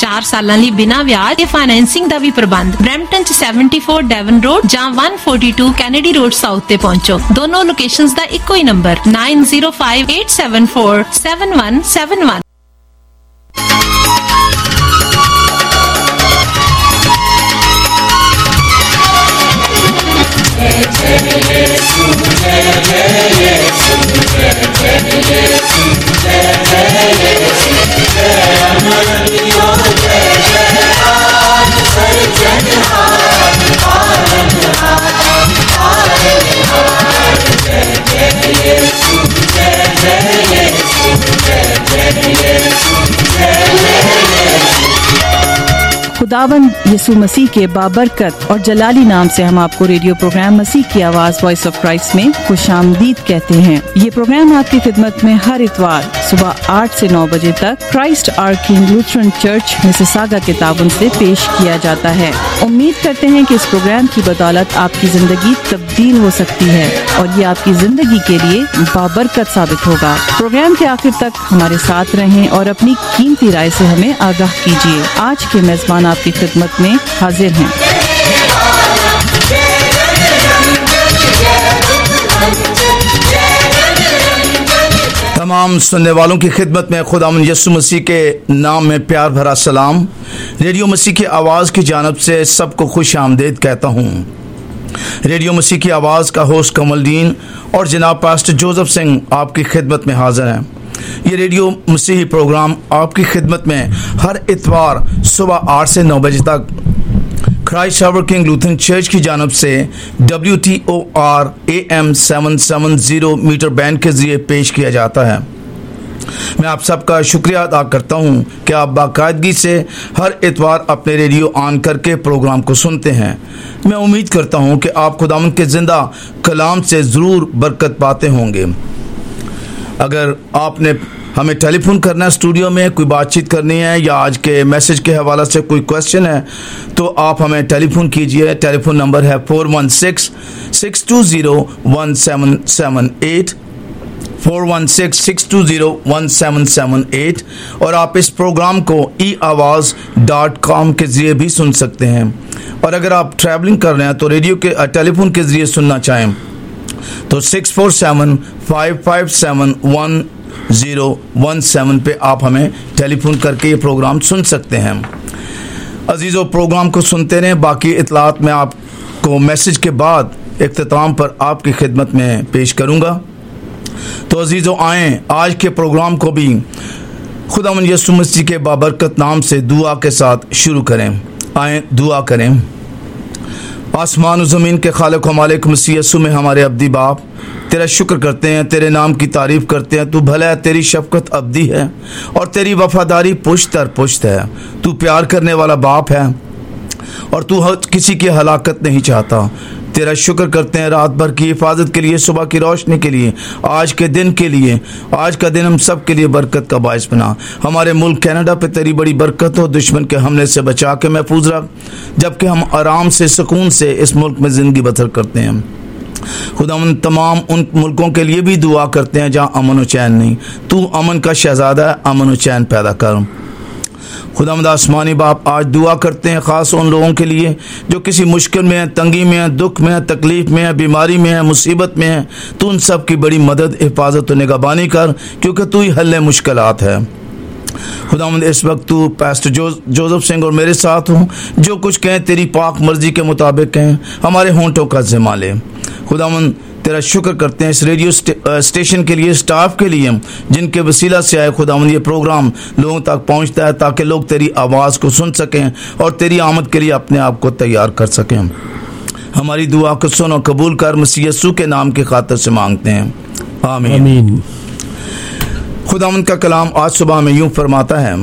4 ਸਾਲਾਂ ਲਈ ਬਿਨਾਂ ਵਿਆਜ ਤੇ ਫਾਈਨੈਂਸਿੰਗ ਦਾ ਵੀ ਪ੍ਰਬੰਧ। ਬਰੈਂਪਟਨ ਚ 74 ਡੈਵਨ ਰੋਡ ਜਾਂ 142 ਕੈਨੇਡੀ ਰੋਡ ਸਾਊਥ ਤੇ ਪਹੁੰਚੋ। ਦੋਨੋਂ ਲੋਕੇਸ਼ਨਸ ਦਾ ਇੱਕੋ ਹੀ ਨੰਬਰ 9058747171। खुदावंद यीशु मसीह के बाबरकत और जलाली नाम से हम आपको रेडियो प्रोग्राम मसीह की आवाज वॉइस ऑफ क्राइस्ट में खुशामदीद कहते हैं। ये प्रोग्राम आपकी खिदमत में हर इतवार सुबह 8 से 9 बजे तक Christ our king Lutheran church Mississauga के ताबन से पेश किया जाता है। उम्मीद करते हैं कि इस प्रोग्राम की बदौलत आपकी जिंदगी तब्दील हो सकती है और ये आपकी जिंदगी के लिए बाबरकत साबित होगा। प्रोग्राम के आखिर तक हमारे साथ रहें और अपनी कीमती राय से हमें आगाह कीजिए। आज के मेजबान आपकी खिदमत में हाजिर हैं। तमाम सुनने वालों की खिदमत में खुदावंद यीशु मसीह के नाम में प्यार भरा सलाम। रेडियो मसीह की आवाज़ की जानब से सबको खुश आमदीद कहता हूँ। रेडियो मसीह की आवाज़ का होस्ट कमलदीन और जनाब पास्टर जोसेफ सिंह आपकी खिदमत में हाजिर हैं। ये रेडियो मसीही प्रोग्राम आपकी खिदमत में हर इतवार सुबह 8 से 9 बजे तक क्राइस्ट आर्किंग लूथरन चर्च की जानब से WTOR AM 770 मीटर बैंड के जरिए पेश किया जाता है। मैं आप सबका शुक्रिया अदा करता हूँ कि आप बाकायदगी से हर इतवार अपने रेडियो ऑन करके प्रोग्राम को सुनते हैं। मैं उम्मीद करता हूँ कि आप खुदावंद के जिंदा कलाम से ज़रूर बरकत पाते होंगे। अगर आपने हमें टेलीफोन करना है, स्टूडियो में कोई बातचीत करनी है या आज के मैसेज के हवाले से कोई क्वेश्चन है, तो आप हमें टेलीफोन कीजिए। टेलीफोन नंबर है 416-620-1778 416-620-1778 और आप इस प्रोग्राम को eawaz.com के जरिए भी सुन सकते हैं। और अगर आप ट्रैवलिंग कर रहे हैं तो रेडियो के टेलीफोन के जरिए सुनना चाहें तो 647-557-1017 पे आप हमें टेलीफोन करके ये प्रोग्राम सुन सकते हैं। अजीज़ों, प्रोग्राम को सुनते रहें। बाकी इतलात मैं आपको मैसेज के बाद इख्तिताम पर आपकी खिदमत में पेश करूँगा। तो अजीज़ों, आएँ आज के प्रोग्राम को भी खुदावंद यीशु मसीह के बाबरकत नाम से दुआ के साथ शुरू करें। आएँ दुआ करें। आसमान और ज़मीन के खालिक व मालिक मसीह यीशु में हमारे अब्दी बाप, तेरा शुक्र करते हैं, तेरे नाम की तारीफ़ करते हैं। तू भला है, तेरी शफ़क़त अब्दी है और तेरी वफ़ादारी पुश्त दर पुश्त है। तू प्यार करने वाला बाप है और तू किसी की हलाकत नहीं चाहता। तेरा शुक्र करते हैं रात भर की हिफाजत के लिए, सुबह की रोशनी के लिए, आज के दिन के लिए। आज का दिन हम सब के लिए बरकत का बायस बना। हमारे मुल्क कनाडा पे तेरी बड़ी बरकत हो, दुश्मन के हमले से बचा के महफूज रख, जबकि हम आराम से सुकून से इस मुल्क में ज़िंदगी बसर करते हैं। खुदावंद तमाम उन मुल्कों के लिए भी दुआ करते हैं जहाँ अमन व चैन नहीं। तू अमन का शहजादा है, अमन व चैन पैदा कर। खुदावंद आसमानी बाप, आज दुआ करते हैं ख़ास उन लोगों के लिए जो किसी मुश्किल में है, तंगी में है, दुख में है, तकलीफ़ में है, बीमारी में है, मुसीबत में है। तू उन सब की बड़ी मदद, हिफाजत और निगहबानी कर, क्योंकि तू ही हल मुश्किलात है। खुदावंद इस वक्त तू पास्टर जोसेफ सिंह और मेरे साथ हूँ। जो कुछ कहें तेरी पाक मर्जी के मुताबिक कहें, हमारे होंठों का ज़िम्मा ले। खुदावंद तेरा शुक्र करते हैं इस रेडियो स्टेशन के लिए, स्टाफ के लिए, जिनके वसीला से आए खुदावंद ये प्रोग्राम लोगों तक पहुंचता है, ताकि लोग तेरी आवाज़ को सुन सकें और तेरी आमद के लिए अपने आप को तैयार कर सकें। हमारी दुआ को सुन और कबूल कर, मसीह यीशु के नाम की खातिर से मांगते हैं, आमीन। खुदावंद का कलाम आज सुबह में यूं फरमाता है,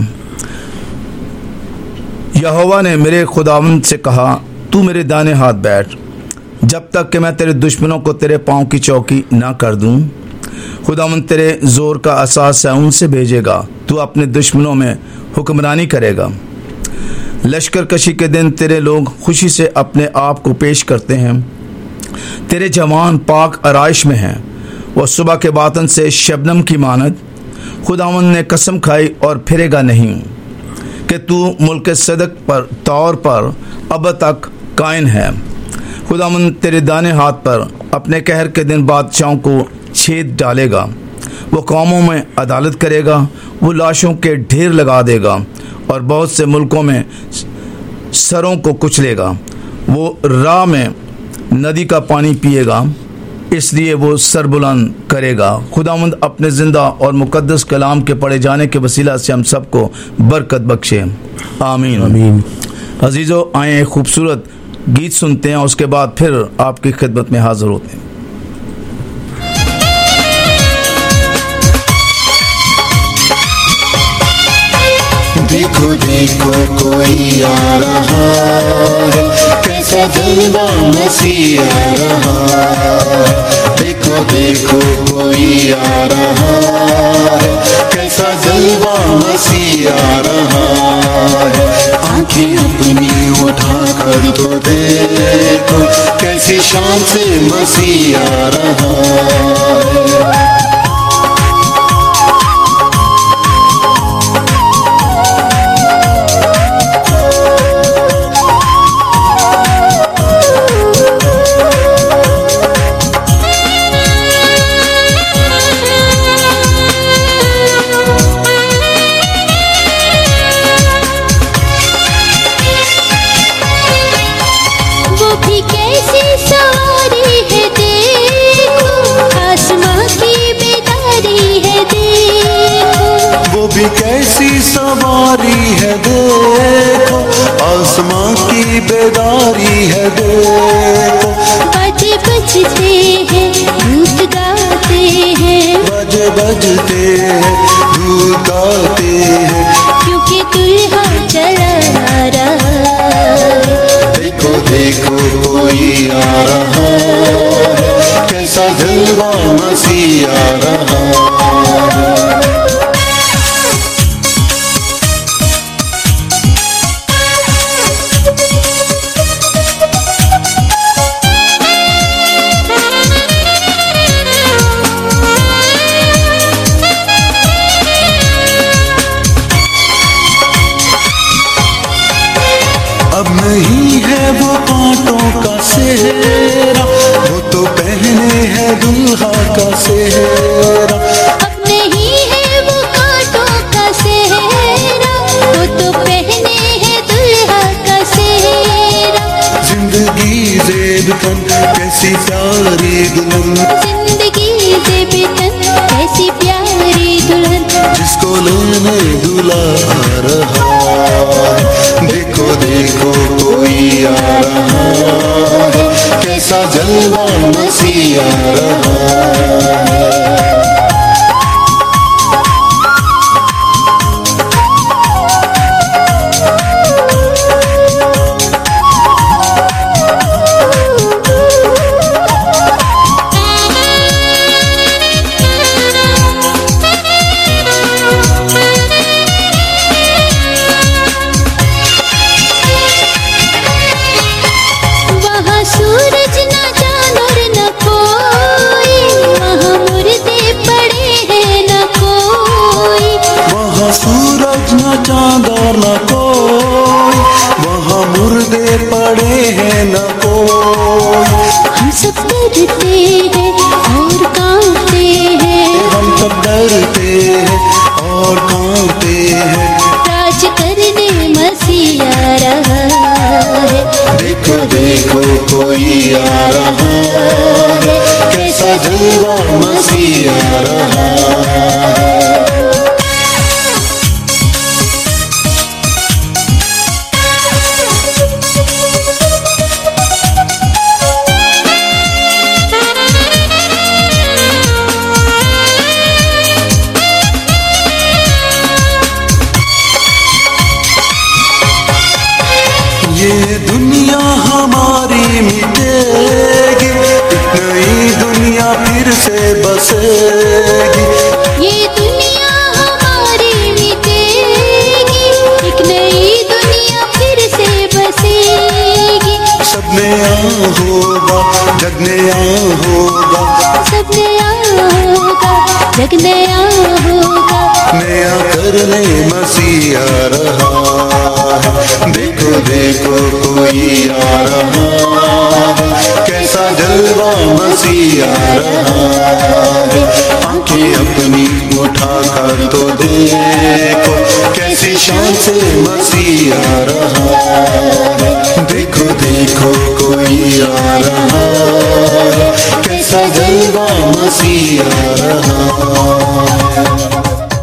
यहोवा ने मेरे खुदावंद से कहा, तू मेरे दाने हाथ बैठ, जब तक कि मैं तेरे दुश्मनों को तेरे पाँव की चौकी ना कर दूं। खुदावंद तेरे जोर का असास है उनसे भेजेगा, तू अपने दुश्मनों में हुक्मरानी करेगा। लश्कर कशी के दिन तेरे लोग खुशी से अपने आप को पेश करते हैं। तेरे जवान पाक आराइश में हैं, वह सुबह के बातन से शबनम की मानद। खुदावंद ने कसम खाई और फिरेगा नहीं कि तू मुल्क सदक पर तौर पर अब तक कायम है। खुदावंद तेरे दाने हाथ पर अपने कहर के दिन बादशाहों को छेद डालेगा। वो कौमों में अदालत करेगा, वो लाशों के ढेर लगा देगा और बहुत से मुल्कों में सरों को कुचलेगा। वो राह में नदी का पानी पिएगा, इसलिए वो सरबुलंद करेगा। खुदावंद अपने जिंदा और मुकद्दस कलाम के पढ़े जाने के वसीला से हम सबको बरकत बख्शे। आमीन आमीन। अजीज़ों, आए एक खूबसूरत गीत सुनते हैं, उसके बाद फिर आपकी खिदमत में हाजिर होते हैं। देखो देखो कोई आ रहा है, कैसा जलवा मसीह आ रहा है। देखो देखो कोई आ रहा है, कैसा जलवा मसीह आ रहा है। आंखें अपनी उठा कर तो देखो, कैसी शान से मसीह आ रहा है। कैसी सवारी है देखो, आसमां की बेदारी है देखो। बजे बजते हैं दूत गाते हैं, बजे बजते हैं दूत गाते हैं, क्योंकि दुल्हा चला रहा है। देखो देखो कोई आ रहा है, कैसा जलवा मसीह आ रहा है। अब नहीं है वो कांटों का सेहरा, वो तो पहने है दुल्हा का सेहरा। अब नहीं है वो कांटों का सेहरा, वो तो पहने है दुल्हा का सेहरा। जिंदगी ज़ेब-ए-तन कैसी प्यारी दुल्हन, जिंदगी ज़ेब-ए-तन कैसी प्यारी दुल्हन, जिसको लेने दूल्हा आ रहा है। देखो देखो कोई आ रहा है, कैसा जलवा मसीह आ रहा है। सूरज न चांद और न कोई, वहाँ मुर्दे पड़े हैं न कोई। हम सब डरते हैं और कांपते हैं, हम सब डरते हैं और कांपते हैं। राज करने मसीह आ रहा है। देखो देखो कोई आ रहा है, कैसा जलवा मसीह आ रहा है। ये दुनिया हमारी मिटेगी, एक नई दुनिया फिर से बसेगी। ये दुनिया हमारी मिटेगी, एक नई दुनिया फिर से बसेगी। सब नया होगा, जग नया होगा, सब नया होगा, जग नया होगा। नया करने मसीह आ रहा मसीह आ रहा है, देखो देखो कोई आ रहा है, कैसा जलवा मसीह आ रहा है।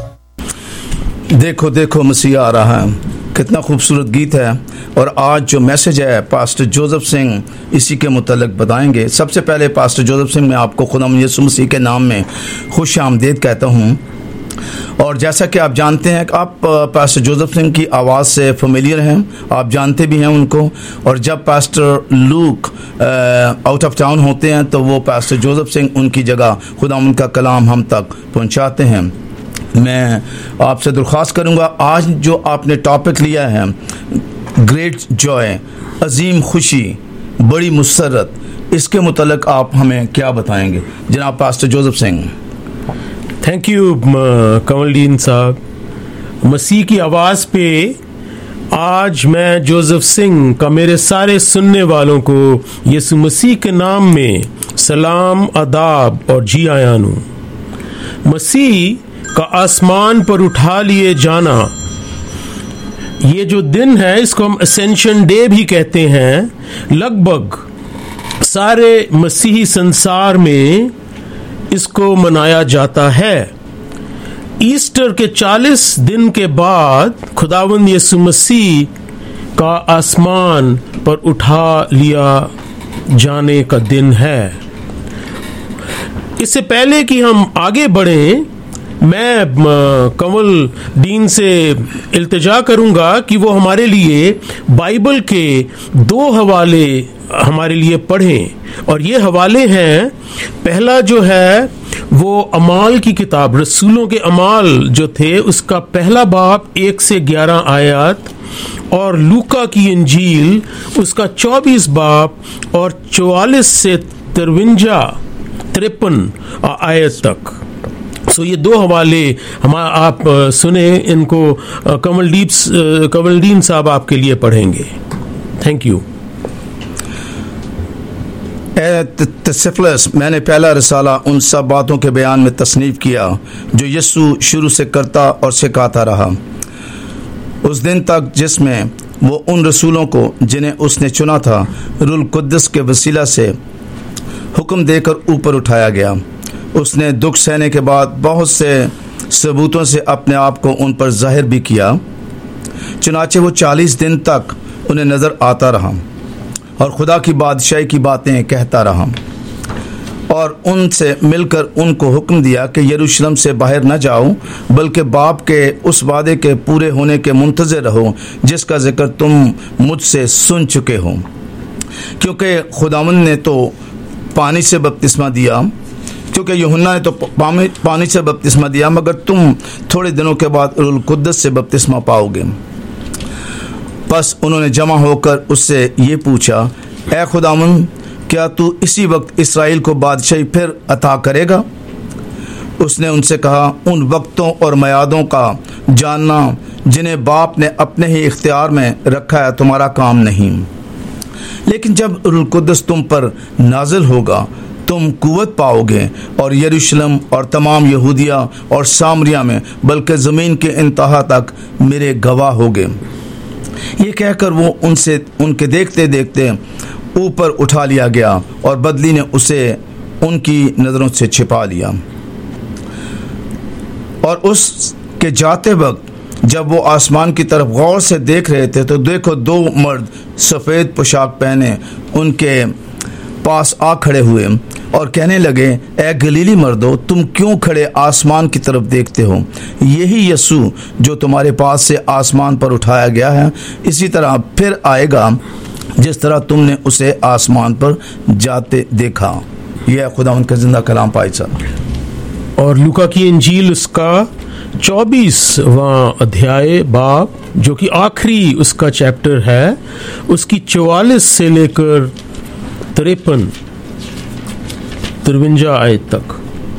देखो देखो मसीह आ रहा है, कितना खूबसूरत गीत है। और आज जो मैसेज है पास्टर जोसेफ सिंह इसी के मुतल्लिक बताएंगे। सबसे पहले पास्टर जोसेफ सिंह, मैं आपको खुदावंद यीशु मसीह के नाम में खुश आमदीद कहता हूँ। और जैसा कि आप जानते हैं कि आप पास्टर जोसेफ सिंह की आवाज़ से फेमिलियर हैं, आप जानते भी हैं उनको। और जब pastor Luke out of town होते हैं तो वो पास्टर जोसेफ सिंह उनकी जगह खुदावंद का कलाम हम तक पहुँचाते हैं। मैं आपसे दरख्वास्त करूंगा, आज जो आपने टॉपिक लिया है ग्रेट जॉय, अजीम खुशी, बड़ी मुसर्रत, इसके मुतल्लिक आप हमें क्या बताएंगे जनाब pastor Joseph Singh? Thank you Kamaldeen साहब। मसीह की आवाज़ पे आज मैं जोसेफ सिंह का मेरे सारे सुनने वालों को यीशु मसीह के नाम में सलाम, अदाब और जी आयान हूँ। मसीह का आसमान पर उठा लिए जाना, ये जो दिन है इसको हम असेंशन डे भी कहते हैं। लगभग सारे मसीही संसार में इसको मनाया जाता है। ईस्टर के 40 दिन के बाद खुदावंद यीशु मसीह का आसमान पर उठा लिया जाने का दिन है। इससे पहले कि हम आगे बढ़ें, मैं कंवल दीन से इल्तिजा करूंगा कि वो हमारे लिए बाइबल के 2 हवाले हमारे लिए पढ़ें। और ये हवाले हैं, पहला जो है वो अमाल की किताब, रसूलों के अमाल जो थे उसका पहला बाब 1 से 11 आयत, और लूका की इंजील उसका 24 बाब और 44 से 53 आयत तक। सो ये 2 हवाले आप सुने, इनको कमलदीन साहब आपके लिए पढ़ेंगे। Thank you. तसफलस, मैंने पहला रिसाला उन सब बातों के बयान में तसनीफ किया जो यीशु शुरू से करता और सिखाता रहा, उस दिन तक जिसमें वो उन रसूलों को जिन्हें उसने चुना था रूह कुद्दस के वसीला से हुक्म देकर ऊपर उठाया गया। उसने दुख सहने के बाद बहुत से सबूतों से अपने आप को उन पर जाहिर भी किया। चुनाचे वो 40 दिन तक उन्हें नज़र आता रहा और खुदा की बादशाही की बातें कहता रहा, और उनसे मिलकर उनको हुक्म दिया कि यरूशलेम से बाहर न जाओ, बल्कि बाप के उस वादे के पूरे होने के मुंतज़िर रहो जिसका जिक्र तुम मुझसे सुन चुके हो। क्योंकि खुदावंद ने तो पानी से बपतिस्मा दिया, क्योंकि यूहन्ना ने तो पानी से बपतिस्मा दिया, मगर तुम थोड़े दिनों के बाद रूह कुद्दस से बपतिस्मा पाओगे। बस उन्होंने जमा होकर उससे ये पूछा, ऐ खुदावंद, क्या तू इसी वक्त इसराइल को बादशाही फिर अता करेगा? उसने उनसे कहा, उन वक्तों और मयादों का जानना जिन्हें बाप ने अपने ही इख्तियार में रखा है तुम्हारा काम नहीं, लेकिन जब रूह कुद्दस तुम पर नाजिल होगा तुम कुव्वत पाओगे और यरूशलेम और तमाम यहूदिया और सामरिया में बल्कि ज़मीन के इंतहा तक मेरे गवाह होगे। ये कहकर वो उनके देखते देखते ऊपर उठा लिया गया और बदली ने उसे उनकी नज़रों से छिपा लिया। और उसके जाते वक्त जब वो आसमान की तरफ गौर से देख रहे थे तो देखो 2 मर्द सफ़ेद पोशाक पहने उनके पास आ खड़े हुए और कहने लगे, ए गलीली मर्दो, तुम क्यों खड़े आसमान की तरफ देखते हो? यही यीशु जो तुम्हारे पास से आसमान पर उठाया गया है, इसी तरह फिर आएगा जिस तरह तुमने उसे आसमान पर जाते देखा। यह खुदावंद का जिंदा कलाम पाई साहब। और लूका की इंजील उसका 24वां अध्याय बाब, जो कि आखिरी उसका चैप्टर है, उसकी 44 से लेकर 53 आयत तक,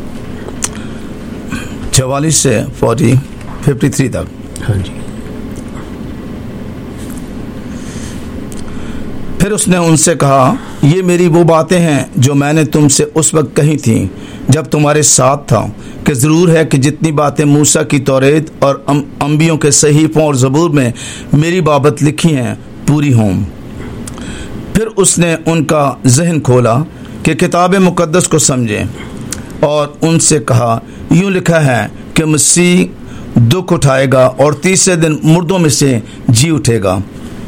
44 से 53 तक। हाँ जी। फिर उसने उनसे कहा, ये मेरी वो बातें हैं जो मैंने तुमसे उस वक्त कही थी जब तुम्हारे साथ था, कि ज़रूर है कि जितनी बातें मूसा की तौरेत और अंबियों के सहीफों और ज़बूर में मेरी बाबत लिखी हैं पूरी हों। फिर उसने उनका जहन खोला कि किताब मुक़द्दस को समझें और उनसे कहा, यूँ लिखा है कि मसीह दुख उठाएगा और तीसरे दिन मुर्दों में से जी उठेगा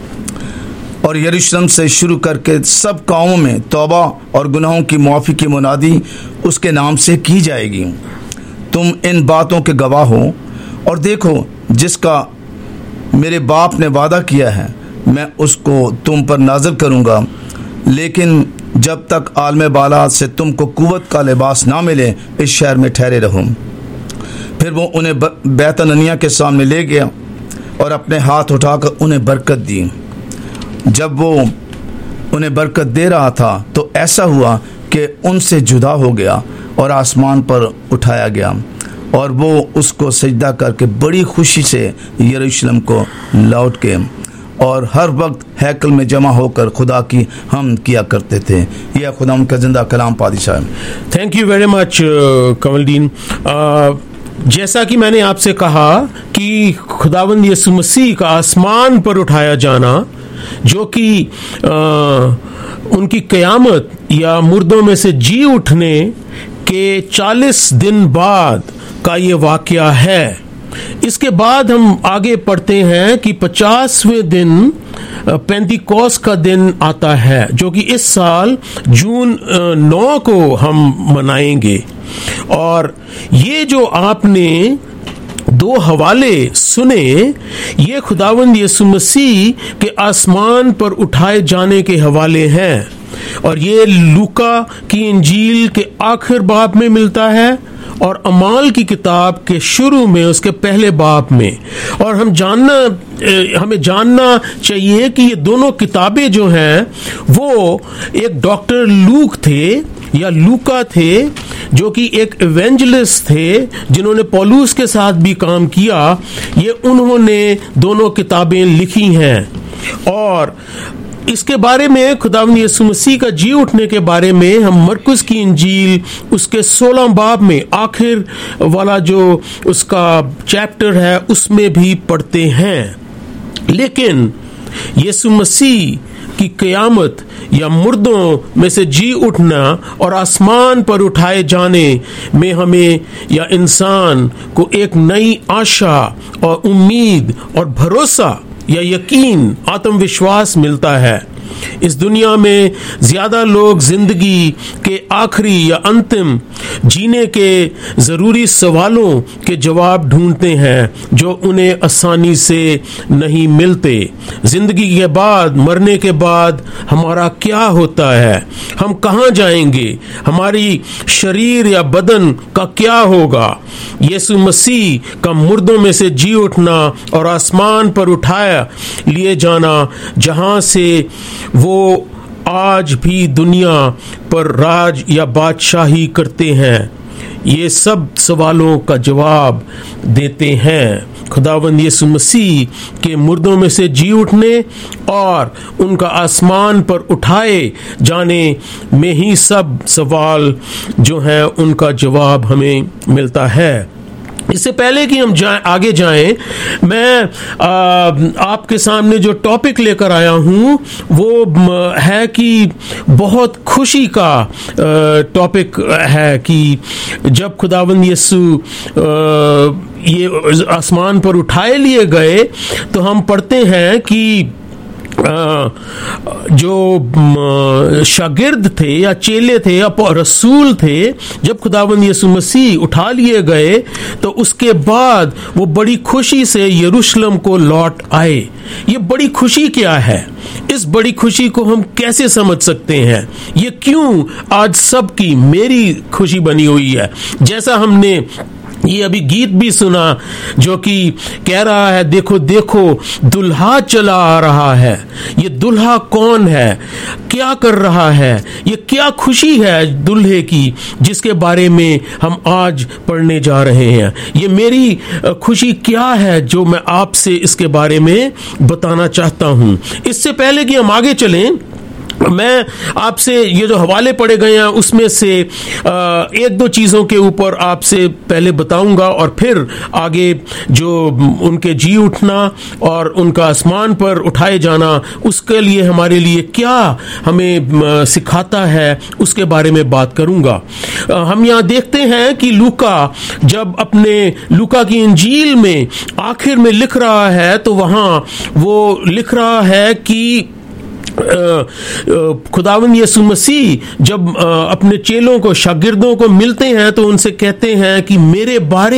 और यरूशलेम से शुरू करके सब गाँवों में तौबा और गुनाहों की माफ़ी की मुनादी उसके नाम से की जाएगी। तुम इन बातों के गवाह हो और देखो, जिसका मेरे बाप ने वादा किया है मैं उसको तुम पर नाज़िल करूँगा, लेकिन जब तक आलम बाला से तुमको कुव्वत का लिबास ना मिले इस शहर में ठहरे रहो। फिर वो उन्हें बैतनिय्याह के सामने ले गया और अपने हाथ उठाकर उन्हें बरकत दी। जब वो उन्हें बरकत दे रहा था तो ऐसा हुआ कि उनसे जुदा हो गया और आसमान पर उठाया गया और वो उसको सजदा करके बड़ी खुशी से यरूशलेम को लौट के और हर वक्त हैकल में जमा होकर खुदा की हम किया करते थे। यह खुदा उनका जिंदा कलाम पादी साहब। Thank you very much Kamaldeen. जैसा कि मैंने आपसे कहा कि खुदावंद यीशु मसीह का आसमान पर उठाया जाना, जो कि उनकी क़यामत या मुर्दों में से जी उठने के 40 दिन बाद का ये वाक़या है। इसके बाद हम आगे पढ़ते हैं कि 50वें दिन पेंतिकोस का दिन आता है, जो कि इस साल जून 9 को हम मनाएंगे। और ये जो आपने 2 हवाले सुने, ये खुदावंद यीशु मसीह के आसमान पर उठाए जाने के हवाले हैं और ये लूका की इंजील के आखिर बाब में मिलता है और अमाल की किताब के शुरू में उसके पहले बाब में। और हमें जानना चाहिए कि ये दोनों किताबें जो हैं वो एक डॉक्टर लूक थे या लूका थे, जो कि एक इवेंजलिस्ट थे जिन्होंने पौलुस के साथ भी काम किया। ये उन्होंने दोनों किताबें लिखी हैं और इसके बारे में खुदावंद यीशु मसीह का जी उठने के बारे में हम मरकुस की इंजील उसके 16 बाब में आखिर वाला जो उसका चैप्टर है उसमें भी पढ़ते हैं। लेकिन यीशु मसीह की क़यामत या मुर्दों में से जी उठना और आसमान पर उठाए जाने में हमें या इंसान को एक नई आशा और उम्मीद और भरोसा या यकीन, आत्मविश्वास मिलता है। इस दुनिया में ज्यादा लोग जिंदगी के आखिरी या अंतिम जीने के जरूरी सवालों के जवाब ढूंढते हैं जो उन्हें आसानी से नहीं मिलते। जिंदगी के बाद, मरने के बाद हमारा क्या होता है, हम कहाँ जाएंगे, हमारी शरीर या बदन का क्या होगा। यीशु मसीह का मुर्दों में से जी उठना और आसमान पर उठाया लिए जाना, जहां से वो आज भी दुनिया पर राज या बादशाही करते हैं, ये सब सवालों का जवाब देते हैं। खुदावंद यीशु मसीह के मुर्दों में से जी उठने और उनका आसमान पर उठाए जाने में ही सब सवाल जो हैं उनका जवाब हमें मिलता है। इससे पहले कि हम आगे जाएं, मैं आपके सामने जो टॉपिक लेकर आया हूं वो है कि बहुत खुशी का टॉपिक है कि जब खुदावंद यीशु ये आसमान पर उठाए लिए गए तो हम पढ़ते हैं कि जो शागिर्द थे या चेले थे या रसूल थे, जब खुदावंद यीशु मसीह उठा लिए गए तो उसके बाद वो बड़ी खुशी से यरूशलेम को लौट आए। ये बड़ी खुशी क्या है? इस बड़ी खुशी को हम कैसे समझ सकते हैं? ये क्यों आज सबकी मेरी खुशी बनी हुई है? जैसा हमने ये अभी गीत भी सुना जो कि कह रहा है, देखो देखो दुल्हा चला आ रहा है। ये दुल्हा कौन है, क्या कर रहा है, ये क्या खुशी है दुल्हे की जिसके बारे में हम आज पढ़ने जा रहे हैं। ये मेरी खुशी क्या है जो मैं आपसे इसके बारे में बताना चाहता हूं। इससे पहले कि हम आगे चलें, मैं आपसे ये जो हवाले पढ़े गए हैं उसमें से एक दो चीज़ों के ऊपर आपसे पहले बताऊंगा और फिर आगे जो उनके जी उठना और उनका आसमान पर उठाए जाना उसके लिए हमारे लिए क्या हमें सिखाता है उसके बारे में बात करूंगा। हम यहाँ देखते हैं कि लूका जब अपने लूका की इंजील में आखिर में लिख रहा है तो वहाँ वो लिख रहा है कि खुदावंद यीशु मसीह जब अपने चेलों को शागिर्दों को मिलते हैं तो उनसे कहते हैं कि मेरे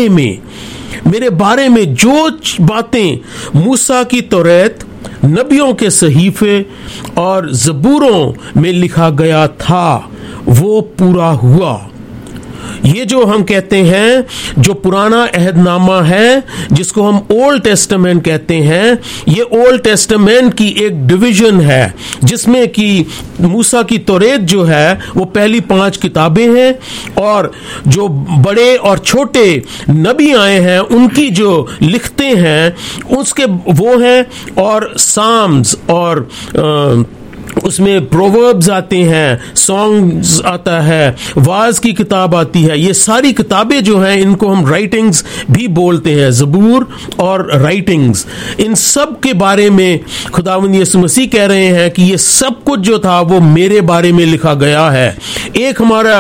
बारे में जो बातें मूसा की तौरात, नबियों के सहीफे और ज़बूरों में लिखा गया था वो पूरा हुआ। ये जो हम कहते हैं जो पुराना अहदनामा है जिसको हम ओल्ड टेस्टामेंट कहते हैं, ये ओल्ड टेस्टामेंट की एक डिवीजन है जिसमें कि मूसा की तौरात जो है वो पहली 5 किताबें हैं और जो बड़े और छोटे नबी आए हैं उनकी जो लिखते हैं उसके वो हैं, और साम्स और उसमें प्रोवर्ब्स आते हैं, सॉन्ग्स आता है, वाज की किताब आती है। ये सारी किताबें जो हैं इनको हम राइटिंग्स भी बोलते हैं, ज़बूर और राइटिंग्स। इन सब के बारे में खुदावंद यीशु मसीह कह रहे हैं कि ये सब कुछ जो था वो मेरे बारे में लिखा गया है। एक हमारा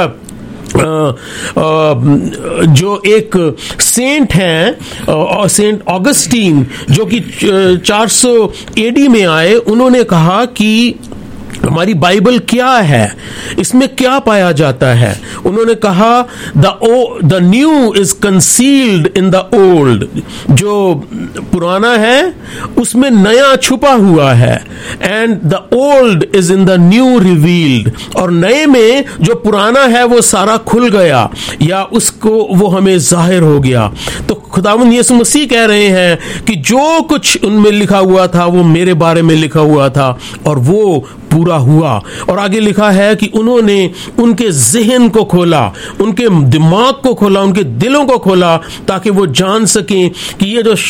जो एक सेंट हैं सेंट ऑगस्टीन जो कि 400 AD में आए, उन्होंने कहा कि हमारी बाइबल क्या है, इसमें क्या पाया जाता है। उन्होंने कहा the new is concealed in the old, जो पुराना है उसमें नया छुपा हुआ है, and the old is in the new revealed, और नए में जो पुराना है वो सारा खुल गया या उसको वो हमें जाहिर हो गया। तो खुदावंद यीशु मसीह कह रहे हैं कि जो कुछ उनमें लिखा हुआ था वो मेरे बारे में लिखा हुआ था और वो पूरा हुआ। और आगे लिखा है कि उन्होंने उनके ज़हन को खोला, उनके दिमाग को खोला, उनके दिलों को खोला ताकि वो जान सकें कि ये जो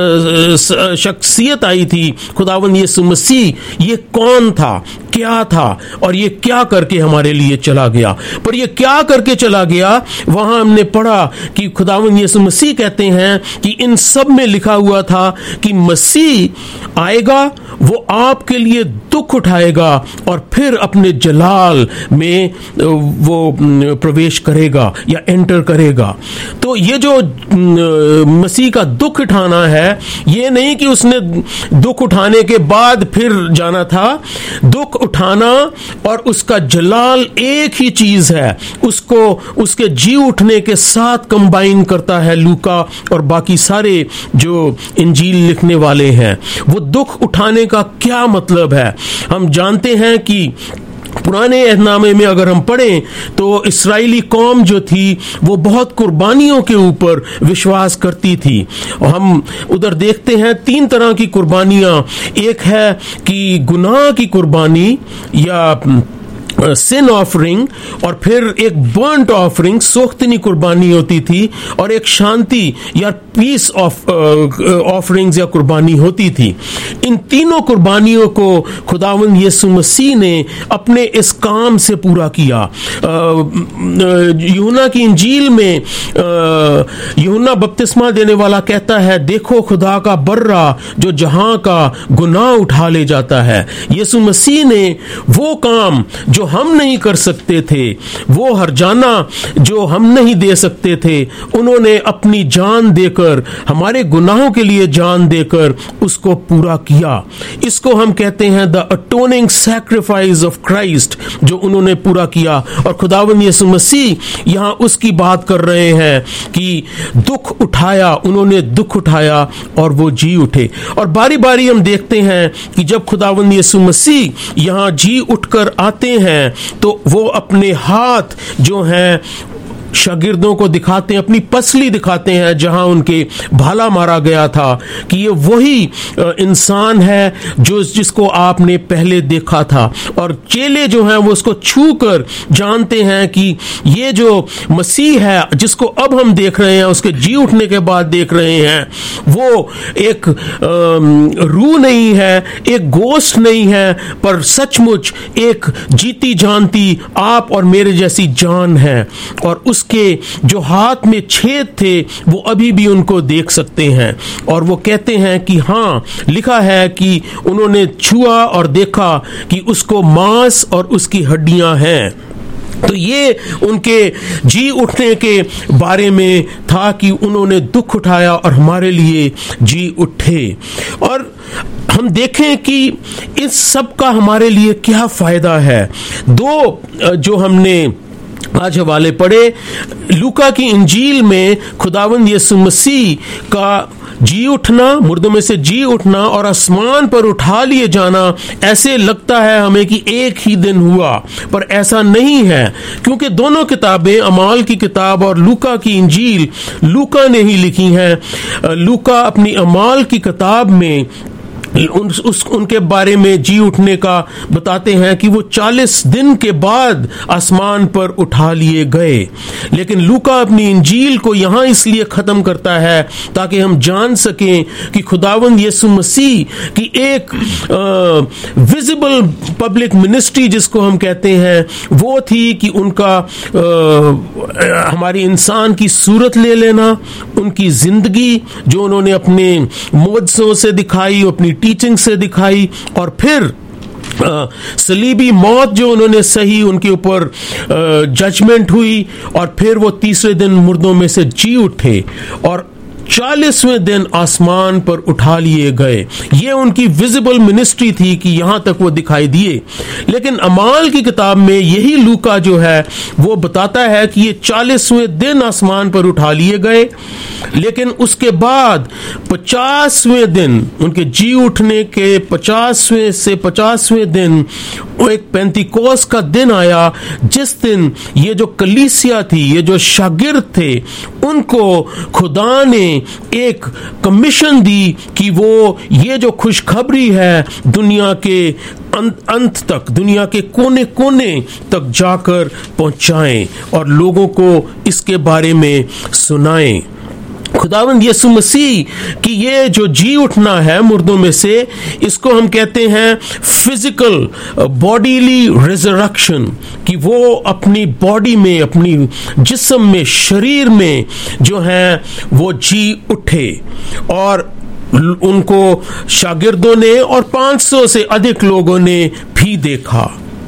शख्सियत आई थी खुदावंद यीशु मसीह ये कौन था, क्या था और ये क्या करके हमारे लिए चला गया। पर ये क्या करके चला गया वहां हमने पढ़ा कि खुदावंद यीशु मसीह कहते हैं कि इन सब में लिखा हुआ था कि मसीह आएगा, वो आपके लिए दुख उठाएगा और फिर अपने जलाल में वो प्रवेश करेगा या एंटर करेगा। तो ये जो मसीह का दुख उठाना है, ये नहीं कि उसने दुख उठाने के बाद फिर जाना था। दुख उठाना और उसका जलाल एक ही चीज है, उसको उसके जी उठने के साथ कंबाइन करता है लूका और बाकी सारे जो इंजील लिखने वाले हैं। वो दुख उठाने का क्या मतलब है? हम जानते हैं कि पुराने अहदनामे में अगर हम पढ़ें तो इस्राएली कौम जो थी वो बहुत कुर्बानियों के ऊपर विश्वास करती थी। हम उधर देखते हैं 3 तरह की कुर्बानियां। एक है कि गुनाह की कुर्बानी या सिन ऑफरिंग, और फिर एक बर्न्ट ऑफरिंग सोख्तनी कुर्बानी होती थी, और एक शांति या पीस ऑफरिंग्स या कुर्बानी होती थी। इन तीनों कुर्बानियों को खुदावंद यीशु मसीह ने अपने इस काम से पूरा किया। यूहन्ना की इंजील में यूहन्ना बपतिस्मा देने वाला कहता है, देखो खुदा का बर्रा जो जहां का गुनाह उठा ले जाता है। यीशु मसीह ने वो काम जो हम नहीं कर सकते थे, वो हरजाना जो हम नहीं दे सकते थे, उन्होंने अपनी जान देकर, हमारे गुनाहों के लिए जान देकर उसको पूरा किया। इसको हम कहते हैं the atoning sacrifice of Christ, जो उन्होंने पूरा किया। और खुदावंद यीशु मसीह यहां उसकी बात कर रहे हैं कि दुख उठाया, उन्होंने दुख उठाया और वो जी उठे। और बारी बारी हम देखते हैं कि जब खुदावंद यीशु मसीह यहां जी उठकर आते हैं तो वो अपने हाथ जो हैं शागिर्दों को दिखाते हैं, अपनी पसली दिखाते हैं जहां उनके भाला मारा गया था कि ये वही इंसान है जिसको आपने पहले देखा था। और चेले जो हैं वो उसको छूकर जानते हैं कि ये जो मसीह है जिसको अब हम देख रहे हैं, उसके जी उठने के बाद देख रहे हैं, वो एक रूह नहीं है, एक गोश्त नहीं है, पर सचमुच एक जीती जानती आप और मेरे जैसी जान है। और उसके जो हाथ में छेद थे वो अभी भी उनको देख सकते हैं। और वो कहते हैं कि हाँ, लिखा है कि उन्होंने छुआ और देखा कि उसको मांस और उसकी हड्डियां हैं। तो ये उनके जी उठने के बारे में था कि उन्होंने दुख उठाया और हमारे लिए जी उठे। और हम देखें कि इस सब का हमारे लिए क्या फायदा है। दो जो हमने आज हवाले पढ़े, लूका की इंजील में खुदावंद यीशु मसीह का जी उठना, मुर्दों में से जी उठना और आसमान पर उठा लिए जाना, ऐसे लगता है हमें कि एक ही दिन हुआ, पर ऐसा नहीं है, क्योंकि दोनों किताबें, अमाल की किताब और लूका की इंजील, लूका ने ही लिखी हैं। लूका अपनी अमाल की किताब में उनके बारे में जी उठने का बताते हैं कि वो 40 दिन के बाद आसमान पर उठा लिए गए। लेकिन लूका अपनी इंजील को यहां इसलिए खत्म करता है ताकि हम जान सकें कि खुदावंद यीशु मसीह की एक विजिबल पब्लिक मिनिस्ट्री जिसको हम कहते हैं, वो थी कि उनका हमारी इंसान की सूरत ले लेना, उनकी जिंदगी जो उन्होंने अपने मोजज़ों से दिखाई, अपनी टीचिंग से दिखाई, और फिर सलीबी मौत जो उन्होंने सही, उनके ऊपर जजमेंट हुई, और फिर वो तीसरे दिन मुर्दों में से जी उठे और 40वें दिन आसमान पर उठा लिए गए। ये उनकी विजिबल मिनिस्ट्री थी कि यहां तक वो दिखाई दिए। लेकिन अमाल की किताब में यही लूका जो है वो बताता है कि ये 40वें दिन आसमान पर उठा लिए गए, लेकिन उसके बाद 50वें दिन, उनके जी उठने के 50वें से 50वें दिन, वो एक पेंतिकोस का दिन आया, जिस दिन ये जो कलीसिया थी, ये जो शागिर्द थे, उनको खुदा ने एक कमीशन दी कि वो ये जो खुशखबरी है दुनिया के अंत तक, दुनिया के कोने कोने तक जाकर पहुंचाएं और लोगों को इसके बारे में सुनाएं। खुदावंद यीशु मसीह की ये जो जी उठना है मुर्दों में से, इसको हम कहते हैं फिजिकल बॉडीली रिजरेक्शन, कि वो अपनी बॉडी में, अपनी जिस्म में, शरीर में जो है वो जी उठे। और उनको शागिर्दों ने और 500 से अधिक लोगों ने भी देखा।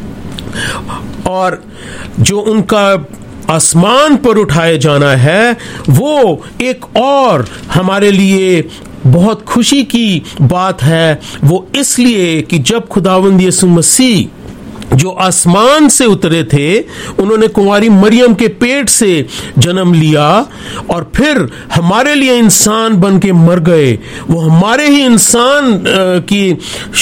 और जो उनका आसमान पर उठाए जाना है वो एक और हमारे लिए बहुत खुशी की बात है। वो इसलिए कि जब खुदावंद यीशु मसीह जो आसमान से उतरे थे, उन्होंने कुंवारी मरियम के पेट से जन्म लिया और फिर हमारे लिए इंसान बन के मर गए। वो हमारे ही इंसान की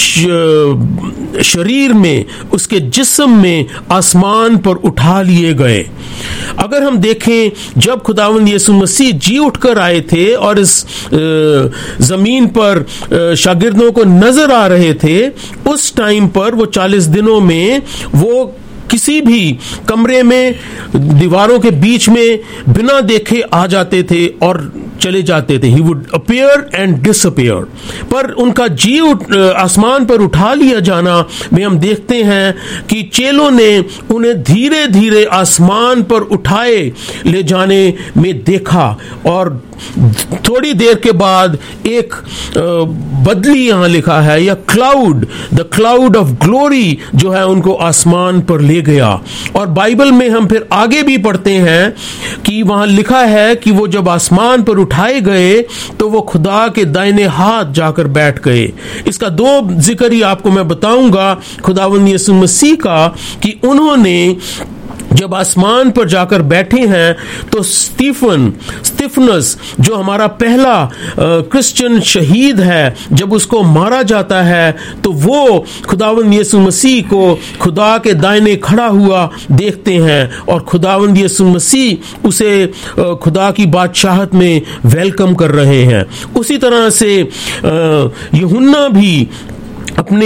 शरीर में, उसके जिस्म में आसमान पर उठा लिए गए। अगर हम देखें, जब खुदावंद यीशु मसीह जी उठकर आए थे और इस जमीन पर शागिर्दों को नजर आ रहे थे, उस टाइम पर वो 40 दिनों में वो किसी भी कमरे में दीवारों के बीच में बिना देखे आ जाते थे और चले जाते थे। He would appear and disappear. पर उनका जी आसमान पर उठा लिया जाना में हम देखते हैं कि चेलों ने उन्हें धीरे धीरे आसमान पर उठाए ले जाने में देखा और थोड़ी देर के बाद एक बदली, यहां लिखा है, या cloud, the cloud of glory जो है उनको आसमान पर ले गया। और बाइबल में हम फिर आगे भी पढ़ते हैं कि वहां लिखा है कि वो जब आसमान पर उठाए गए तो वो खुदा के दाहिने हाथ जाकर बैठ गए। इसका 2 जिक्र ही आपको मैं बताऊंगा खुदावंद यीशु मसीह का, कि उन्होंने जब आसमान पर जाकर बैठे हैं तो स्टीफनस जो हमारा पहला क्रिश्चियन शहीद है, जब उसको मारा जाता है तो वो खुदावंद यीशु मसीह को खुदा के दाहिने खड़ा हुआ देखते हैं और खुदावंद यीशु मसीह उसे खुदा की बादशाहत में वेलकम कर रहे हैं। उसी तरह से यूहन्ना भी अपने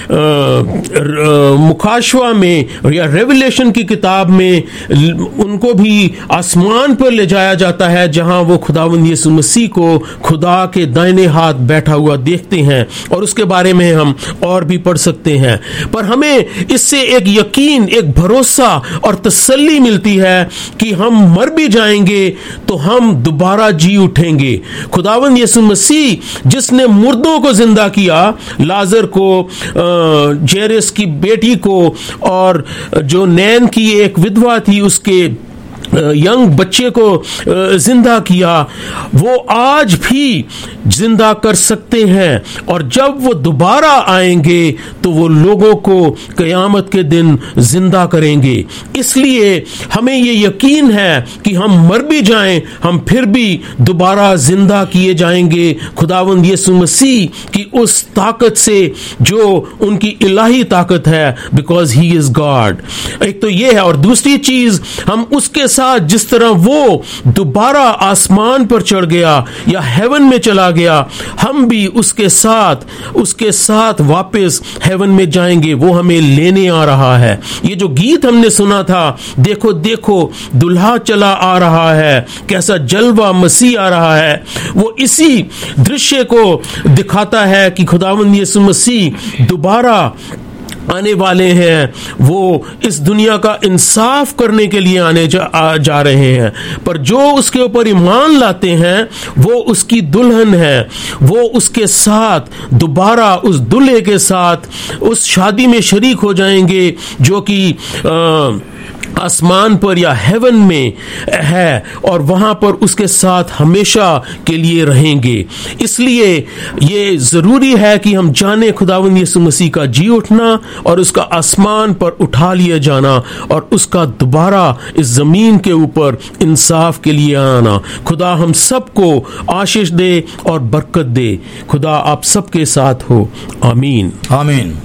मुखाशवा में या रेवलेशन की किताब में उनको भी आसमान पर ले जाया जाता है, जहां वो खुदावंद यीशु मसीह को खुदा के दाहिने हाथ बैठा हुआ देखते हैं, और उसके बारे में हम और भी पढ़ सकते हैं। पर हमें इससे एक यकीन, एक भरोसा और तसल्ली मिलती है कि हम मर भी जाएंगे तो हम दोबारा जी उठेंगे। खुदावंद यीशु मसीह जिसने मुर्दों को जिंदा किया, लाजर को, जेरस की बेटी को, और जो नैन की एक विधवा थी उसके यंग बच्चे को जिंदा किया, वो आज भी जिंदा कर सकते हैं। और जब वो दोबारा आएंगे तो वो लोगों को कयामत के दिन जिंदा करेंगे। इसलिए हमें ये यकीन है कि हम मर भी जाएं, हम फिर भी दोबारा जिंदा किए जाएंगे खुदावंद यीशु मसीह की उस ताकत से जो उनकी इलाही ताकत है, बिकॉज ही इज गॉड। एक तो ये है, और दूसरी चीज, हम उसके साथ जिस तरह वो दोबारा आसमान पर चढ़ गया या हेवन में चला गया, हम भी उसके साथ वापस हेवन में जाएंगे। वो हमें लेने आ रहा है। ये जो गीत हमने सुना था, देखो देखो दुल्हा चला आ रहा है, कैसा जलवा मसीह आ रहा है, वो इसी दृश्य को दिखाता है कि खुदावंद यीशु मसीह दोबारा आने वाले हैं। वो इस दुनिया का इंसाफ करने के लिए आने जा रहे हैं। पर जो उसके ऊपर ईमान लाते हैं वो उसकी दुल्हन है, वो उसके साथ दोबारा उस दूल्हे के साथ उस शादी में शरीक हो जाएंगे जो कि आसमान पर या हेवन में है, और वहां पर उसके साथ हमेशा के लिए रहेंगे। इसलिए ये जरूरी है कि हम जाने खुदावंद यीशु मसीह का जी उठना और उसका आसमान पर उठा लिया जाना और उसका दोबारा इस जमीन के ऊपर इंसाफ के लिए आना। खुदा हम सबको आशीष दे और बरकत दे। खुदा आप सबके साथ हो। आमीन आमीन।